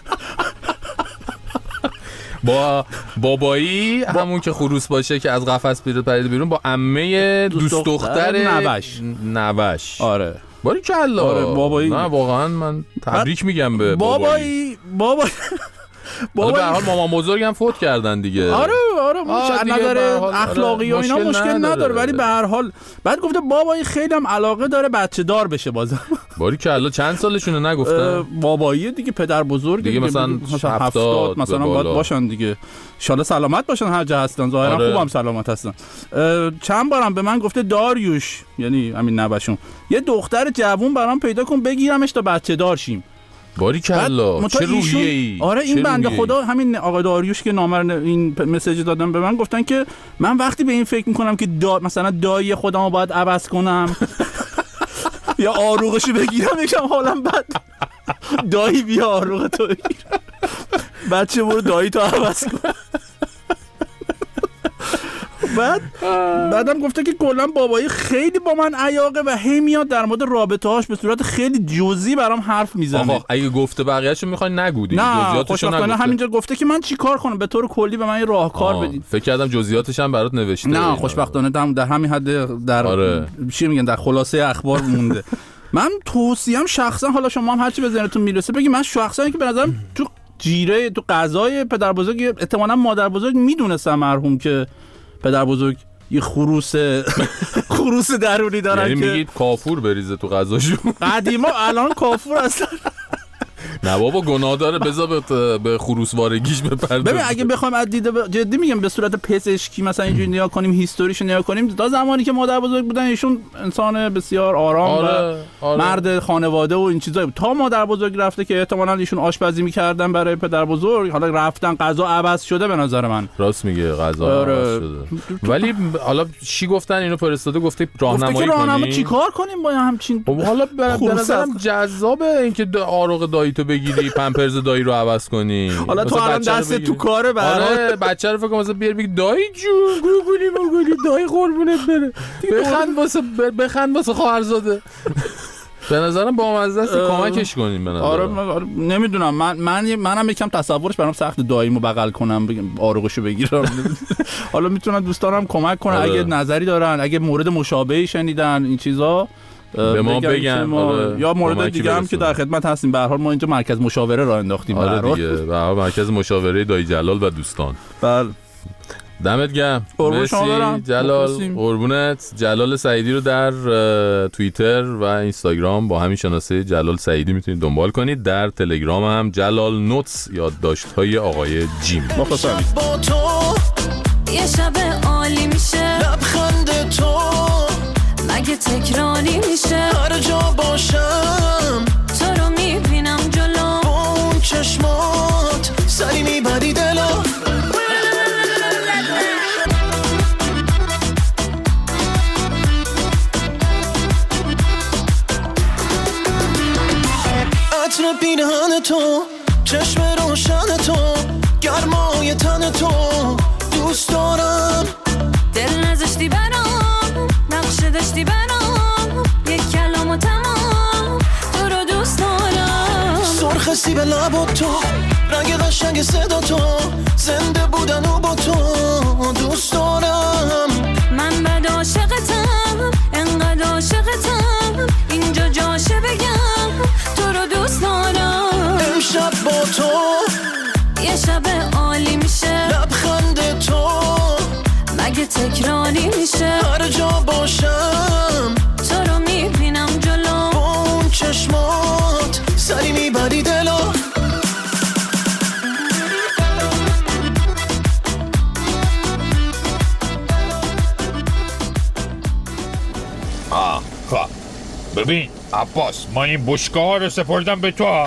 با بابایی با... همون که خروس باشه که از قفس پرید بیرون با عمه دوست, دوست دختر نوش نوش. آره باری کلا. آره بابایی. نه واقعا من تبریک میگم به بابایی. بابایی بابا به هر حال مامان بزرگم فوت کردن دیگه. آره آره از نظر اخلاقی و اینا مشکل, مشکل نداره, نداره ولی به هر حال بعد گفته بابایی خیلی هم علاقه داره بچه دار بشه بازم. باری کلا چند سالشونه نگفتن؟ بابایی دیگه پدر بزرگ دیگه مثلا هفتاد مثلا باید باشن دیگه. ان شاءالله سلامت باشن هر جا هستن، ظاهرا آره. خوبم سلامت هستن. چند بارم به من گفته داریوش یعنی همین نبشون یه دختر جوون برام پیدا کن بگیرمش تا بچه دار شیم. باری کلا چه روحیه ای. آره این بنده خدا همین آقا داریوش که نامر این مسیج دادن به من گفتن که من وقتی به این فکر میکنم که دا مثلا دایی خودمو باید عوض کنم یا آروغشو بگیرم یکم حالم بد. دایی بیا آروغ تو بگیر، بچه برو دایی تو عوض کن. بعد بعدم گفته که کلا بابایی خیلی با من عیاقه و هی میاد در مورد رابطه هاش به صورت خیلی جزئی برام حرف میزنه. آقا اگه گفته بقیه‌اشو میخواین نگو دیگه، جزئیاتشو نگو. همینجا گفته که من چیکار کنم به طور کلی به من یه راهکار بدید. فکر کردم جزئیاتش هم برات نوشته. نه خوشبختانه در, در همین حد در آره. چی میگن در خلاصه اخبار مونده. من توصیه‌ام شخصا، حالا شما هم هر چی به ذهنتون میرسه بگید، من شخصا که به نظرم تو جیره تو قضای پدر بزرگ احتمالاً مادر بزرگ میدونستم مرحوم که پدر بزرگ یه خروس خروس درونی دارن. یعنی که میگید کافور بریزه تو غذاشون. قدیما الان کافور اصلا نه بابا گناه داره، بذار به خروسوارگیش بپرده. ببین اگه بخوایم از دید ب... جدی میگم به صورت پزشکی مثلا اینجوری نگاه کنیم، هیستوریش نگاه کنیم، تا زمانی که مادر بزرگ بودن ایشون انسان بسیار آرام آره، و آره. مرد خانواده و این چیزا بود. تا مادر بزرگ رفته که احتمالاً ایشون آشپزی میکردن برای پدر بزرگ، حالا رفتن غذا عوض شده به نظر من. راست میگه غذا آره. عوض شده. ولی حالا چی گفتن اینو فرستاده؟ گفته راهنمایی کنیم. راهنمایی چیکار کنیم با همچین؟ حالا به نظرم جذابه اینکه آروغ داییتو بگیری پمپرز دایی رو عوض کنی. حالا تو الان دست تو کاره برای آره بچه رو فکر کنم مثلا بیار بگی دایی جون گوگلی موگلی دایی قربونت بره بخند واسه بخند واسه خواهرزاده. به نظرم با مزه است کمکش کنیم. به نظرم آره, آره نمیدونم من من منم یکم تصورش برام سخت داییمو بغل کنم بگم آروغشو بگیرم. حالا میتونن دوستانم کمک کنن آره. اگه نظری دارن، اگه مورد مشابهی شنیدن این چیزا به ما بگن ما آره. یا مورد دیگه هم که در خدمت هستیم. به هر حال ما اینجا مرکز مشاوره راه انداختیم. آره دیگه به هر حال مرکز مشاوره دایی جلال و دوستان. بله دمت گرم. مرسی جلال. قربونت. جلال سعیدی رو در توییتر و اینستاگرام با همین شناسه جلال سعیدی میتونید دنبال کنید. در تلگرام هم جلال نوتس یادداشت‌های آقای جیم. مخلصم. با تو یه شب عالی میشه، لبخند تو مگه تکراری میشه، هر جا باشم تو رو میبینم جلو، با اون چشمات سری میبری دلم. پیرهن تو، چشم روشن تو، گرمای تن تو دوست دارم. دل نزشتی برام، نقشه داشتی برام، یک کلام و تمام تو رو دوست دارم. سرخ سیب لب تو، رنگ قشنگ صدا تو، زنده بودن و با تو دوست دارم. من بد عاشقتم، انقدر عاشقتم، اینجا جاشه بگم تو رو دوست دارم. امشب با تو یه شب عالی میشه، لبخند تو مگه تکراری میشه. هر جا باشم تو رو میبینم جلو، با اون چشمات سری میبری دلا. آه خب ببین عباس، من این بشکه ها رو سپردم به تو.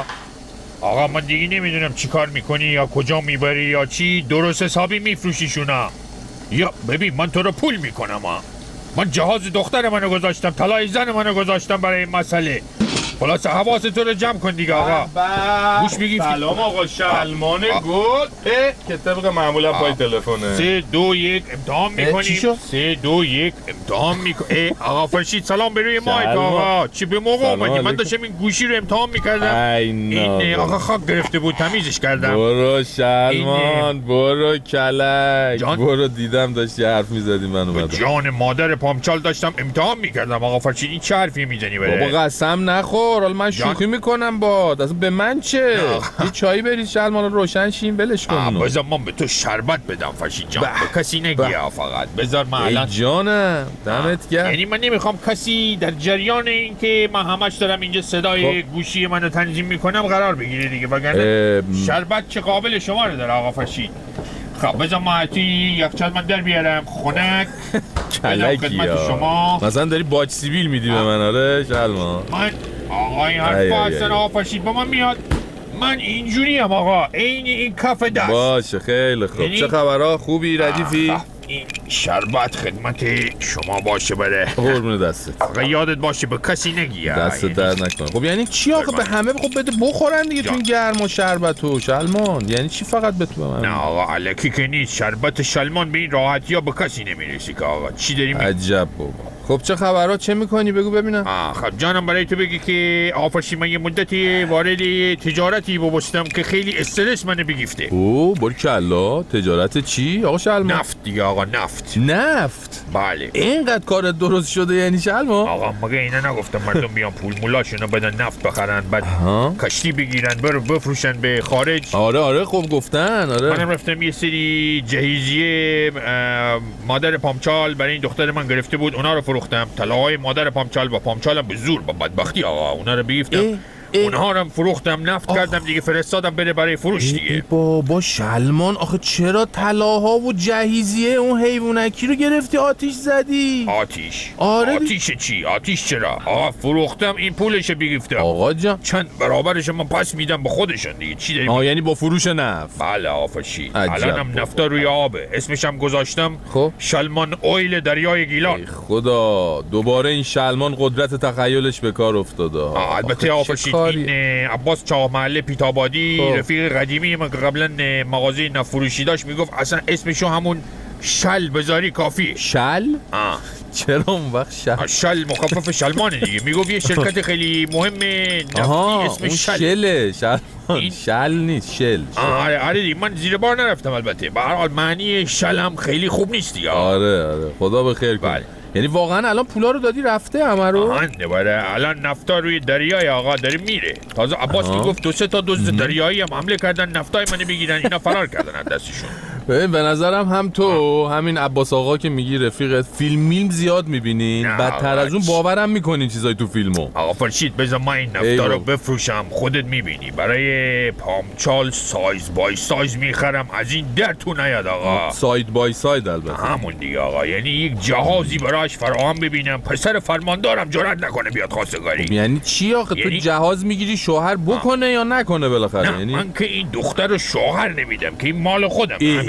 آقا من دیگه نمیدونم چی کار میکنی یا کجا میبری یا چی، درست حسابی میفروشیشونا یا ببین من تو رو پول میکنم ها. من جهاز دختر منو گذاشتم، طلای زن منو گذاشتم برای این مسئله. خلاص حواست تو رو جمع کن دیگه آقا. گوش میگی سلام آقا شلمان گل که طبق معمولا پای تلفنه. سه دو یک امتحان میکنیم. سه دو یک امتحان میکنیم. آقا فرشید سلام به روی مایک آقا. چی به موقع اومدی؟ من داشتم این گوشی رو امتحان میکردم. این آقا خاک گرفته بود تمیزش کردم. برو شلمان برو کلک برو، دیدم داشتی حرف میزدی من اومدم. جان مادر پامچال داشتم امتحان میکردم آقا فرشید. این چه حرفی میزنی بره؟ بابا قسم نخور، حالا من شوخی میکنم باد، اصلا به من چه؟ یه چایی بریز شلمان رو روشن شیم ولش کن. بذار من به تو شربت بدم فرشید جان، به کسی نگی فقط. بذار من الان جانم دمت گرم. یعنی من نمیخوام کسی در جریان این که من همش دارم اینجا صدای خب. گوشی منو تنظیم میکنم قرار بگیره دیگه، وگرنه شربت چه قابل شما رو داره آقا فرشید. خب بذار ما توی یخچال من در بیارم خنک کلکی ها. مثلا داری باج سیبیل میدی به من؟ آره شلمان من آقا این حرف اصلا آقا فرشید با من میاد. من اینجوری هم آقا، این این کف دست. باشه خیلی خوب. یعنی... چه خبرها؟ خوبی ردیفی؟ این شربت خدمت شما باشه بره. قربون دستت. آقا یادت باشه به کسی نگی. دست درد نکنه. خب یعنی چی آقا؟ به همه خب بده بخورن دیگه تو این گرم و شربت و شلمان. یعنی چی فقط به تو به من؟ نه آقا الکی که نیست. شربت شلمان به این راحتی ها به کسی نمیرسی که آقا. چی داری میگی؟ عجب بابا. خب چه خبرها؟ چه میکنی بگو ببینم. آه خب جانم برای تو بگی که آفرشی من یه مدتی وارد تجارتی بابستم که خیلی استرس منو بگیفته. اوه بارکالله. تجارت چی آقا شلمان؟ نفت دیگه آقا. نفت نفت بله. اینقدر کارت درست شده یعنی شلمان؟ آقا مگه اینا نگفتم مردم بیان پول مولاشونو بدن نفت بخرن بعد کشتی بگیرن برو بفروشن به خارج؟ آره آره خب گفتن. آره منم رفتم یه سری جهیزیه مادر پامچال برای این دختر من گرفته بود، اونا رو فروختم. طلاهای مادر پامچال با پامچالم به زور با بدبختی آقا اونا رو بگیفتم. اونها رو فروختم نفت آخ. کردم دیگه فرستادم بره برای فروش دیگه. بابا شلمان آخه چرا طلاها و جهیزیه اون حیوانکی رو گرفتی آتیش زدی؟ آتیش؟ آره آتیش چی؟ آتیش چرا؟ آقا فروختم این پولش بگیفتم. آقا جان چند برابرش من پس میدم به خودشون دیگه. چی داری؟ آه یعنی با فروش نفت؟ بله آفرشی. الانم نفتا روی آبه. اسمش هم گذاشتم خب شلمان اویل دریای گیلان. خدا دوباره این شلمان قدرت تخیلش به کار افتاده. البته آفرشی این عباس چاه محله پیتابادی خب. رفیق قدیمی من که قبلا مغازه نفروشی داشت میگفت اصلا اسمشو همون شل بذاری کافی. شل؟ آه چرا اون وقت شل؟ شل مخفف شلمانه دیگه. میگفت یه شرکت خیلی مهمه نفتی اسمش شل. شله شل این... شل نیست شل. آره آره دیگه من زیر بار نرفتم البته. به هر حال معنی شل هم خیلی خوب نیست دیگه. آره آره خدا به خیر کنه. یعنی واقعا الان پولا رو دادی رفته همه رو؟ آهان باره الان نفتا روی دریای آقا داره میره. تازه عباس میگفت دو سه تا دزد دریایی هم حمله کردن نفتای منو بگیرن، اینا فرار کردن از دستشون. ببین به نظرم هم تو آه. همین عباس آقا که میگی رفیقت فیلم میلم زیاد میبینین، بدتر از اون باورم میکنین چیزای تو فیلمو. آقا فرشید بذار من این نفتا رو بفروشم خودت میبینی. برای پامچال سایز بای سایز میخرم از این در تو نیاد آقا. ساید بای ساید البته. همون دیگه آقا. یعنی یک جهازی براش فراهم ببینم پسر فرماندارم جرئت نکنه بیاد خواستگاری. یعنی چی آخه یعنی... تو جهاز میگیری شوهر بکنه آه. یا نکنه بالاخره؟ نه یعنی من که این دختر رو شوهر نمیدم که این مال خودم. همین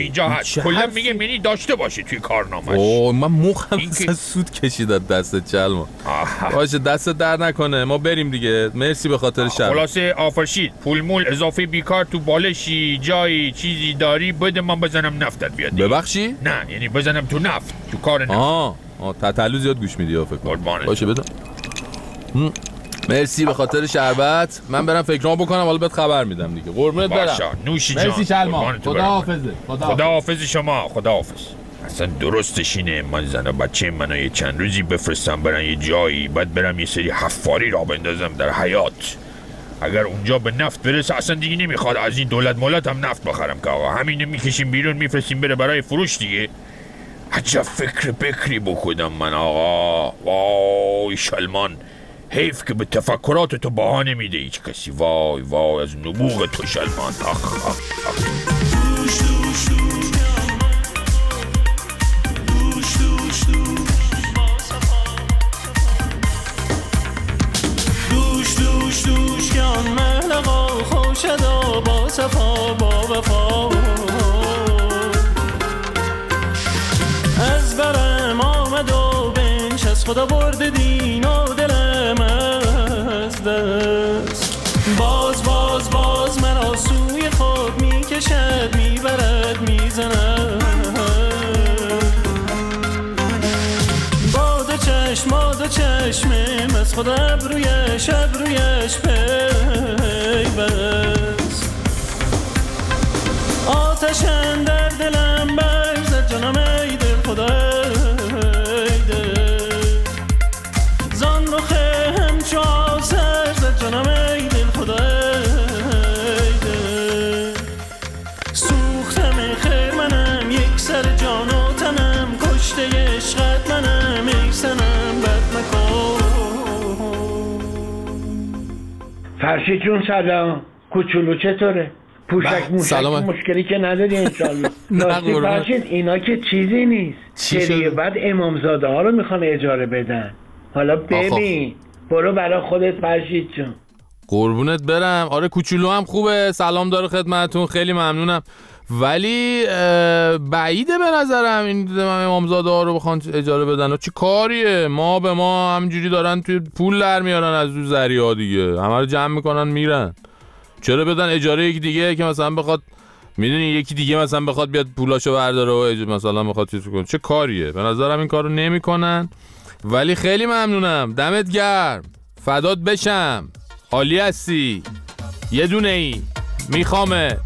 اینجا هست. کلا میگه منی داشته باشه توی کارنامه‌اش. اوه من مخم اصلا سود کشید دست چلما. باشه دست در نکنه، ما بریم دیگه. مرسی به خاطر شب. خلاصه آفرشید پول مول اضافه بیکار تو بالشی جایی چیزی داری بده من بزنم نفتت بیاد. ببخشی؟ نه یعنی بزنم تو نفت، تو کار نفت. آه آه تتلو زیاد گوش میدی فکر کنم. باشه بده. مرسی به خاطر شربت. من برم فکرام بکنم حالا بهت خبر میدم دیگه. قربونت برم. باشه نوشی جان. مرسی شلما. خدا حافظه. خدا حافظ شما. خدا حافظ. اصلا درستش اینه من زن و بچه منو یه چند روزی بفرستم برن یه جایی، بعد برم یه سری حفاری را بندازم در حیات. اگر اونجا به نفت برسه اصلا دیگه نمیخواد از این دولت مولت هم نفت بخرم که آقا همینو میکشیم بیرون میفرستیم بره برای فروش دیگه. عجب فکر بکری بکنم من آقا. وای شلمان، حیف که به تفکرات تو بهانه میده هیچ کسی. وای وای از نبوغ تو شلمان. آخ آخ آخ. دوش که آن مهلقا خوشدا با صفا با وفا از برم آمد و بنش از خدا برد دین و دلم از دست. باز باز باز من آسوی خود میکشد میبرد میزند باد چشم باد چشمم از خود ابرویش ابرویش پیوست. آتشن در دلم برزد جانم ای دل خدا ای دل زان رخه همچو آسر زد جانم ای دل خدا ای دل. سوختم خیر منم یک سر جان و تنم کشته عشقت منم ای سنم بد مکن. فرشید جون سلام. کوچولو چطوره؟ پوشک موشک مشکلی که نداری انشالله. راستی فرشید اینا که چیزی نیست. سری بعد امامزاده ها رو میخوان اجاره بدن. حالا ببین برو برای خودت فرشید جون. قربونت برم. آره کوچولو هم خوبه. سلام داره خدمتون. خیلی ممنونم. ولی بعیده به نظرم این امامزاده ها رو بخوان اجاره بدن و چی کاریه؟ ما به ما همینجوری دارن توی پول در میارن از دو ذریعه دیگه، همه رو جمع میکنن میرن. چرا بدن اجاره یکی دیگه که مثلا بخواد میدونی یکی دیگه مثلا بخواد بیاد پولاشو برداره و مثلا بخواد چیز کنه؟ چه کاریه؟ به نظرم این کارو نمیکنن. ولی خیلی ممنونم. دمت گرم. فدات بشم. عالی هستی. یه دونه ای میخوامت.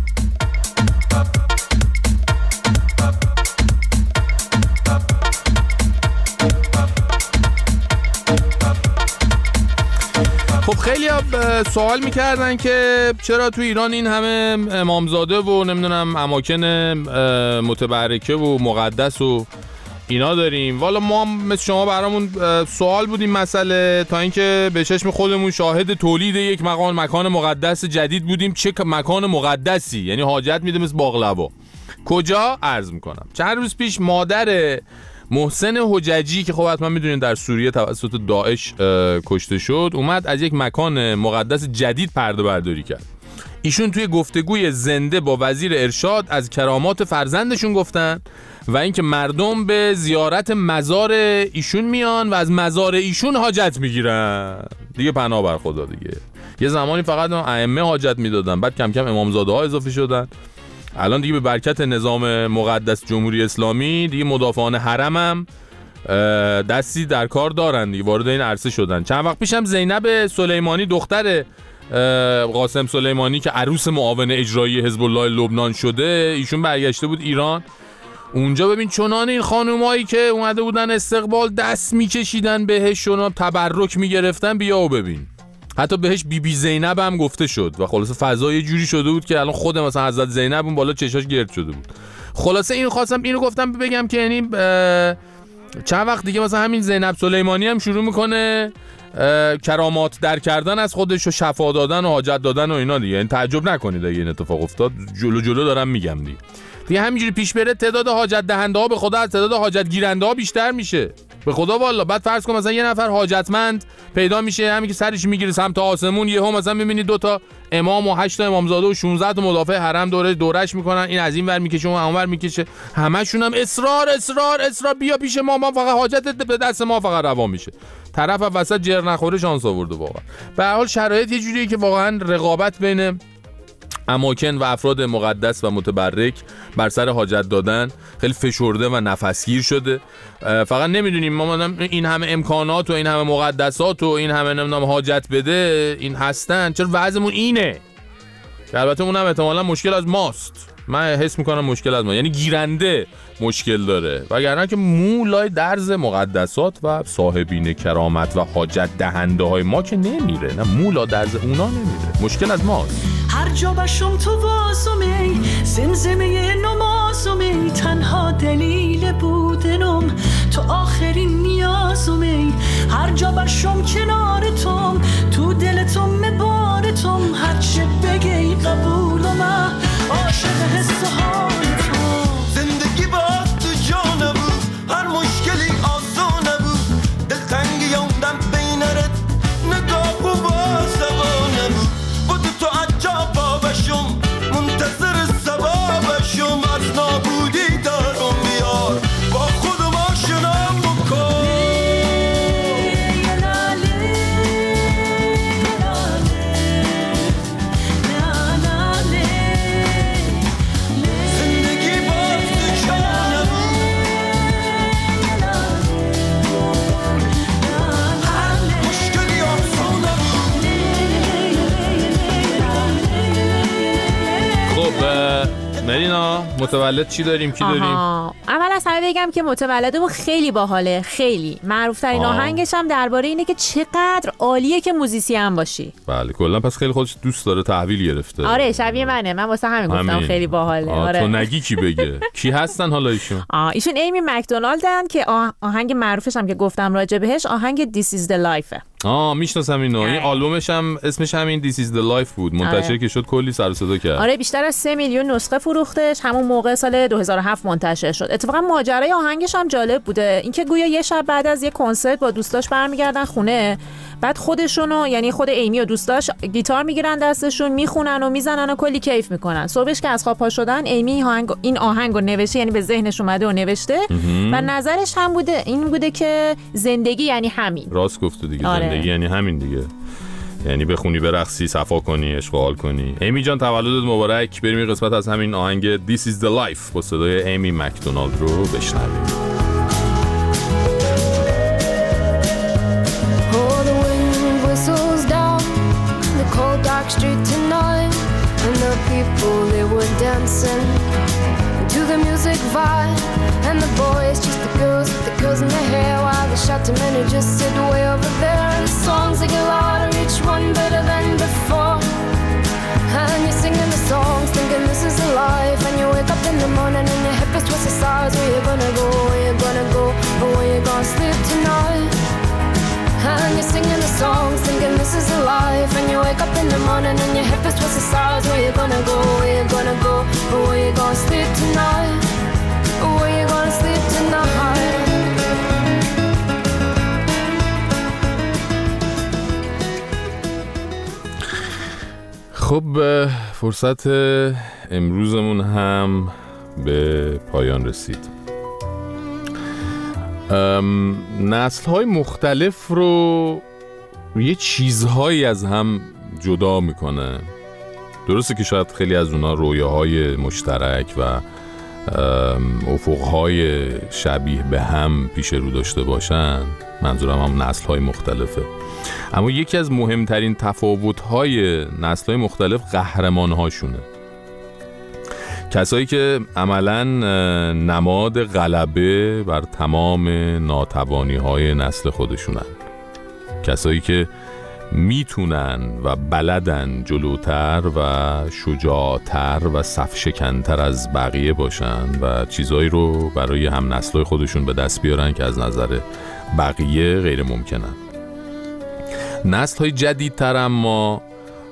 خب خیلی سوال میکردن که چرا تو ایران این همه امامزاده و نمیدونم اماکن متبرکه و مقدس و اینا داریم. والا ما هم مثل شما برامون سوال بود این مسئله تا اینکه به چشم خودمون شاهد تولید یک مکان مکان مقدس جدید بودیم. چه مکان مقدسی؟ یعنی حاجت میده مثل باقلوا. کجا؟ عرض میکنم چند روز پیش مادر محسن حججی که خب حتما میدونین در سوریه توسط داعش کشته شد اومد از یک مکان مقدس جدید پرده برداری کرد. ایشون توی گفتگوی زنده با وزیر ارشاد از کرامات فرزندشون گفتن و اینکه مردم به زیارت مزار ایشون میان و از مزار ایشون حاجت میگیرن. دیگه پناه بر خدا دیگه. یه زمانی فقط ائمه حاجت میدادن، بعد کم کم امامزاده ها اضافه شدن. الان دیگه به برکت نظام مقدس جمهوری اسلامی دیگه مدافعان حرم هم دستی در کار دارن دیگه، وارد این عرصه شدن. چند وقت پیشم زینب سلیمانی دختر قاسم سلیمانی که عروس معاون اجرایی حزب الله لبنان شده، ایشون برگشته بود ایران. اونجا ببین چنان این خانومایی که اومده بودن استقبال دست میکشیدن بهش و تبرک میگرفتن، بیا و ببین. حتی بهش بی بی زینب هم گفته شد و خلاصه فضا یه جوری شده بود که الان خود مثلا حضرت زینب اون بالا چشاش گرد شده بود. خلاصه اینو خواستم اینو گفتم بگم که یعنی چند وقت دیگه مثلا همین زینب سلیمانی هم شروع میکنه کرامات در کردن از خودش و شفا دادن و حاجت دادن و اینا دیگه. این تعجب نکنید اگه این اتفاق افتاد، جلو جلو دارم میگم دیگه. دیگه همینجوری پیش بره تعداد حاجت دهنده ها به خدا از تعداد حاجت گیرنده ها بیشتر میشه. به خدا والا. بعد فرض کن مثلا یه نفر حاجتمند پیدا میشه، همین که سرش میگیره سمت آسمون، یهو مثلا میبینی دو تا امام و هشت تا امامزاده و شانزده تا مدافع حرم دوره دورش میکنن، این از این ور میکشه اون اون ور میکشه، همشون هم اصرار اصرار اصرار بیا پیش ما، ما فقط حاجتت به دست ما فقط روا میشه. طرف وسط جر نخوره شانس آورده واقعا. به هر حال شرایط یه جوریه که واقعا رقابت بین اماکن و افراد مقدس و متبرک بر سر حاجت دادن خیلی فشرده و نفسگیر شده. فقط نمیدونیم ما این همه امکانات و این همه مقدسات و این همه نمیدونم حاجت بده این هستن، چرا وضعمون اینه؟ البته اونم احتمالاً مشکل از ماست، من حس میکنم مشکل از ما، یعنی گیرنده مشکل داره، وگرنه که مولای درز مقدسات و صاحبین کرامت و حاجت دهنده های ما که نمیره، نه مولا درز اونا نمیره، مشکل از ماست. هر جا باشم تو واسمی زمزمه نمازمی، تنها دلیل بودنم تو آخرین نیازمی. هر جا باشم کنارتم تو دلتم مبارتم، هر چه بگی قبولم عاشق حس و حالتم. زندگی با تو جا نبود، هر مشکلی آسان نبود، دلتنگی یوندم بینرت نگاه و بازوا نبود. بود تو عجب باشم منتظر سبابشم، از نابودی دارم بیار با خودم آشنام بکن. مرینا متولد چی داریم کی داریم؟ اول از همه بگم که متولدمون خیلی باحاله، خیلی معروف ترین آهنگش هم درباره اینه که چقدر عالیه که موزیسین باشی. بله کلا پس خیلی خودش دوست داره، تحویل گرفته. آره شبیه منه، من واسه همین گفتم خیلی باحاله. آره تو نگی کی بگه کی هستن حالا ایشون؟ آه ایشون ایمی مکدونالدن که آهنگ معروفش هم که گفتم راجع بهش آهنگ This is the Life. آه میشناسم اینو. این آلبومش هم اسمش همین This is the Life بود، منتشر آره. که شد کلی سر و صدا کرد. آره بیشتر از سه میلیون نسخه فروختش، همون موقع سال دو هزار و هفت منتشر شد. اتفاقا ماجرای آهنگش هم جالب بوده، اینکه گویا یه شب بعد از یه کنسرت با دوستاش برمیگردن خونه، بعد خودشونو یعنی خود ایمی و دوستاش گیتار میگیرن دستشون میخونن و میزنن و کلی کیف میکنن. صبحش که از خواب پا شدن ایمی آهنگ این آهنگو نوشته، یعنی به ذهنش اومده و نوشته و نظرش هم بوده این بوده که زندگی یعنی همین. راست گفته دیگه. آره. زندگی یعنی همین دیگه، یعنی بخونی برقصی صفا کنی عشق و حال کنی. ایمی جان تولدت مبارک. بریم این قسمت از همین آهنگ This is the Life با صدای ایمی مکدونالد رو بشنویم. Dark street tonight, and the people they were dancing to the music vibe, and the boys just the girls with the girls in their hair, while the shouty men who just sit way over there. And the songs they get louder, each one better than before, and you're singing the songs thinking this is a life, and you wake up in the morning and your hip is twisted sides. Where you gonna go, where you gonna go, or where you gonna sleep tonight? And you're singing the songs, thinking this is a life. And you wake up in the morning and your hip is twisted sides. Where you gonna go, where you gonna go, or where you gonna sleep tonight? Or where you gonna sleep tonight? خب فرصت امروزمون هم به پایان رسید. نسل‌های مختلف رو یه چیزهایی از هم جدا میکنه. درسته که شاید خیلی از اونا رویاهای مشترک و افقهای شبیه به هم پیش رو داشته باشن، منظورم هم نسل‌های مختلفه، اما یکی از مهمترین تفاوت‌های نسل‌های مختلف قهرمان‌هاشونه. کسایی که عملاً نماد غلبه بر تمام ناتوانی‌های نسل خودشونن، کسایی که میتونن و بلدن جلوتر و شجاعتر و صفشکنتر از بقیه باشن و چیزایی رو برای هم نسل‌های خودشون به دست بیارن که از نظر بقیه غیر ممکنن. نسل‌های جدیدتر اما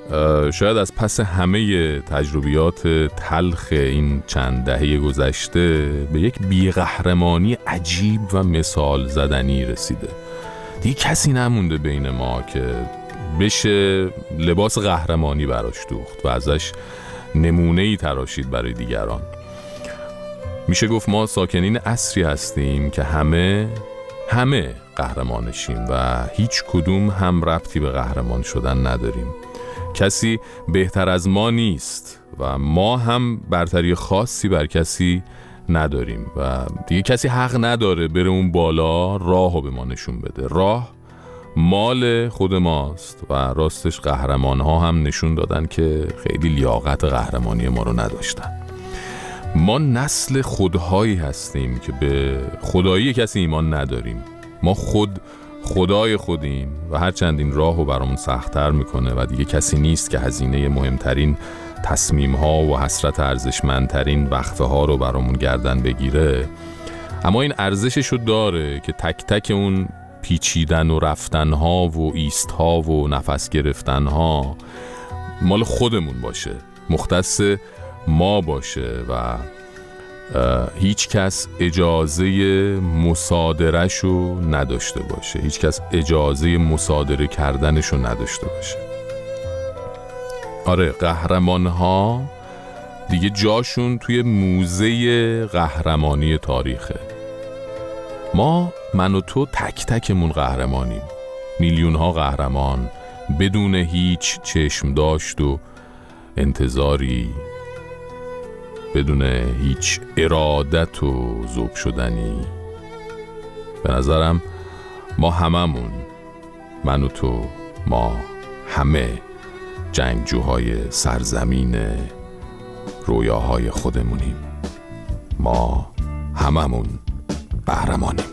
شاید از پس همه تجربیات تلخ این چند دهه گذشته به یک بی‌قهرمانی عجیب و مثال زدنی رسیده. دیگه کسی نمونده بین ما که بشه لباس قهرمانی براش دوخت و ازش نمونه‌ای تراشید برای دیگران. میشه گفت ما ساکنین عصری هستیم که همه همه قهرمانشیم و هیچ کدوم هم ربطی به قهرمان شدن نداریم. کسی بهتر از ما نیست و ما هم برتری خاصی بر کسی نداریم و دیگه کسی حق نداره بره اون بالا راهو به ما نشون بده. راه مال خود ماست و راستش قهرمان ها هم نشون دادن که خیلی لیاقت قهرمانی ما رو نداشتن. ما نسل خودهایی هستیم که به خدایی کسی ایمان نداریم. ما خود خدای خودیم و هرچند این راه رو برامون سخت‌تر میکنه و دیگه کسی نیست که هزینه مهمترین تصمیم ها و حسرت ارزشمندترین وقفه ها رو برامون گردن بگیره، اما این ارزشش رو داره که تک تک اون پیچیدن و رفتن ها و ایست ها و نفس گرفتن ها مال خودمون باشه، مختص ما باشه و هیچ کس اجازه مصادرهشو نداشته باشه، هیچ کس اجازه مصادره کردنشو نداشته باشه. آره، قهرمان ها دیگه جاشون توی موزه قهرمانی تاریخه. ما من و تو تک تکمون قهرمانیم، میلیون ها قهرمان بدون هیچ چشم داشت و انتظاری، بدون هیچ ارادت و ذوب شدنی. به نظرم ما هممون، من و تو، ما همه جنگجوهای سرزمین رویاهای خودمونیم. ما هممون قهرمانیم.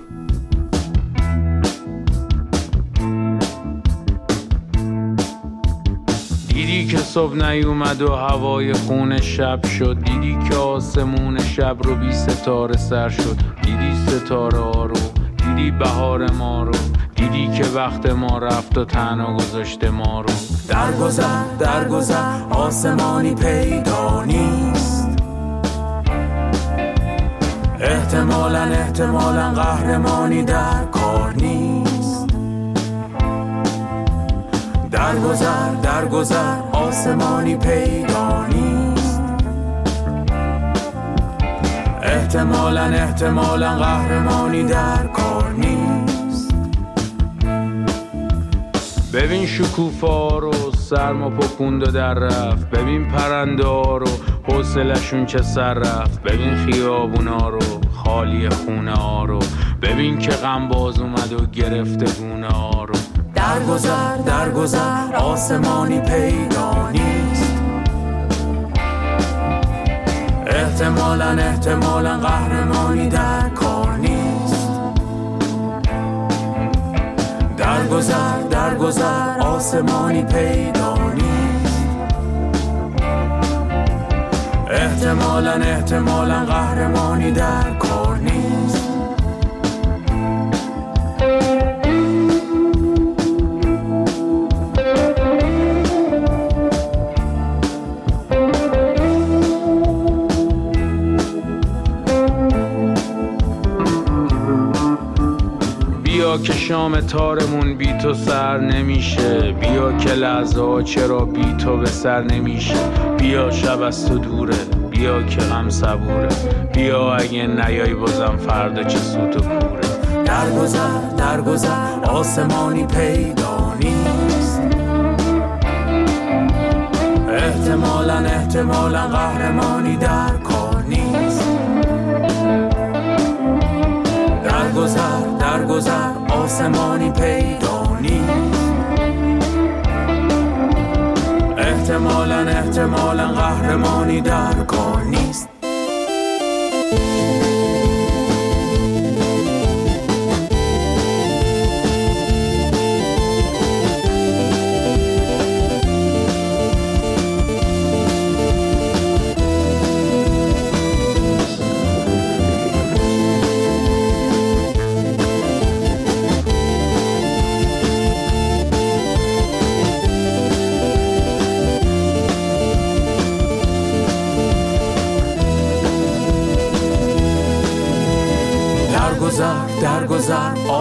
دیدی که صبح نیومد و هوای خون شب شد، دیدی که آسمون شب رو بی ستاره سر شد، دیدی ستاره ها رو، دیدی بهار ما رو، دیدی که وقت ما رفت و تنها گذاشته ما رو. درگذر درگذر آسمانی پیدا نیست، احتمالاً احتمالاً قهرمانی در کار نیست. درگذر درگذر آسمانی پیدا نیست، احتمالاً احتمالاً قهرمانی در کار نیست. ببین شکوفا رو سرما پکوند و در رفت، ببین پرنده ها رو حوصلشون چه سر رفت، ببین خیابونا رو خالی خونه ها رو، ببین که غم باز اومد و گرفته گونه ها رو. درگذر درگذر آسمانی پیدا نیست، احتمالاً احتمالاً قهرمانی در کار نیست. درگذر درگذر آسمانی پیدا نیست، احتمالاً احتمالاً قهرمانی در کار نیست. بیا که شام تارمون بی تو سر نمیشه، بیا که لحظه ها چرا بی تو به سر نمیشه. بیا شب از تو دوره، بیا که غم صبوره، بیا اگه نیای بازم فردا چه سوت و کوره. درگذر درگذر آسمانی پیدا نیست، احتمالاً احتمالاً قهرمانی در کار نیست. درگذر درگذر آسمانی پیدا نیست، احتمالاً احتمالاً قهرمانی در کار نیست.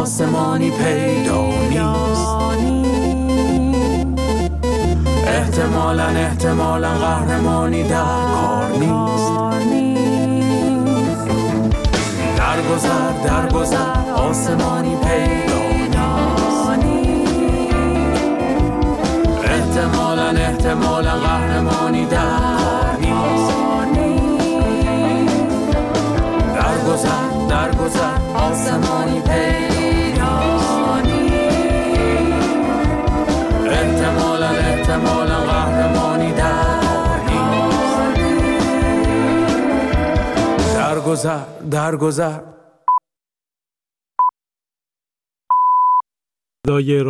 آسمانی پیدا نیست. احتمالاً احتمالاً قهرمانی در کار نیست. درگذر درگذر آسمانی پیدا نیست. احتمالاً احتمالاً قهرمانی در کار نیست. درگذر درگذر آسمانی پیدا نیست. احتمالاً احتمالاً قهرمانی در کار نیست. درگذر درگذر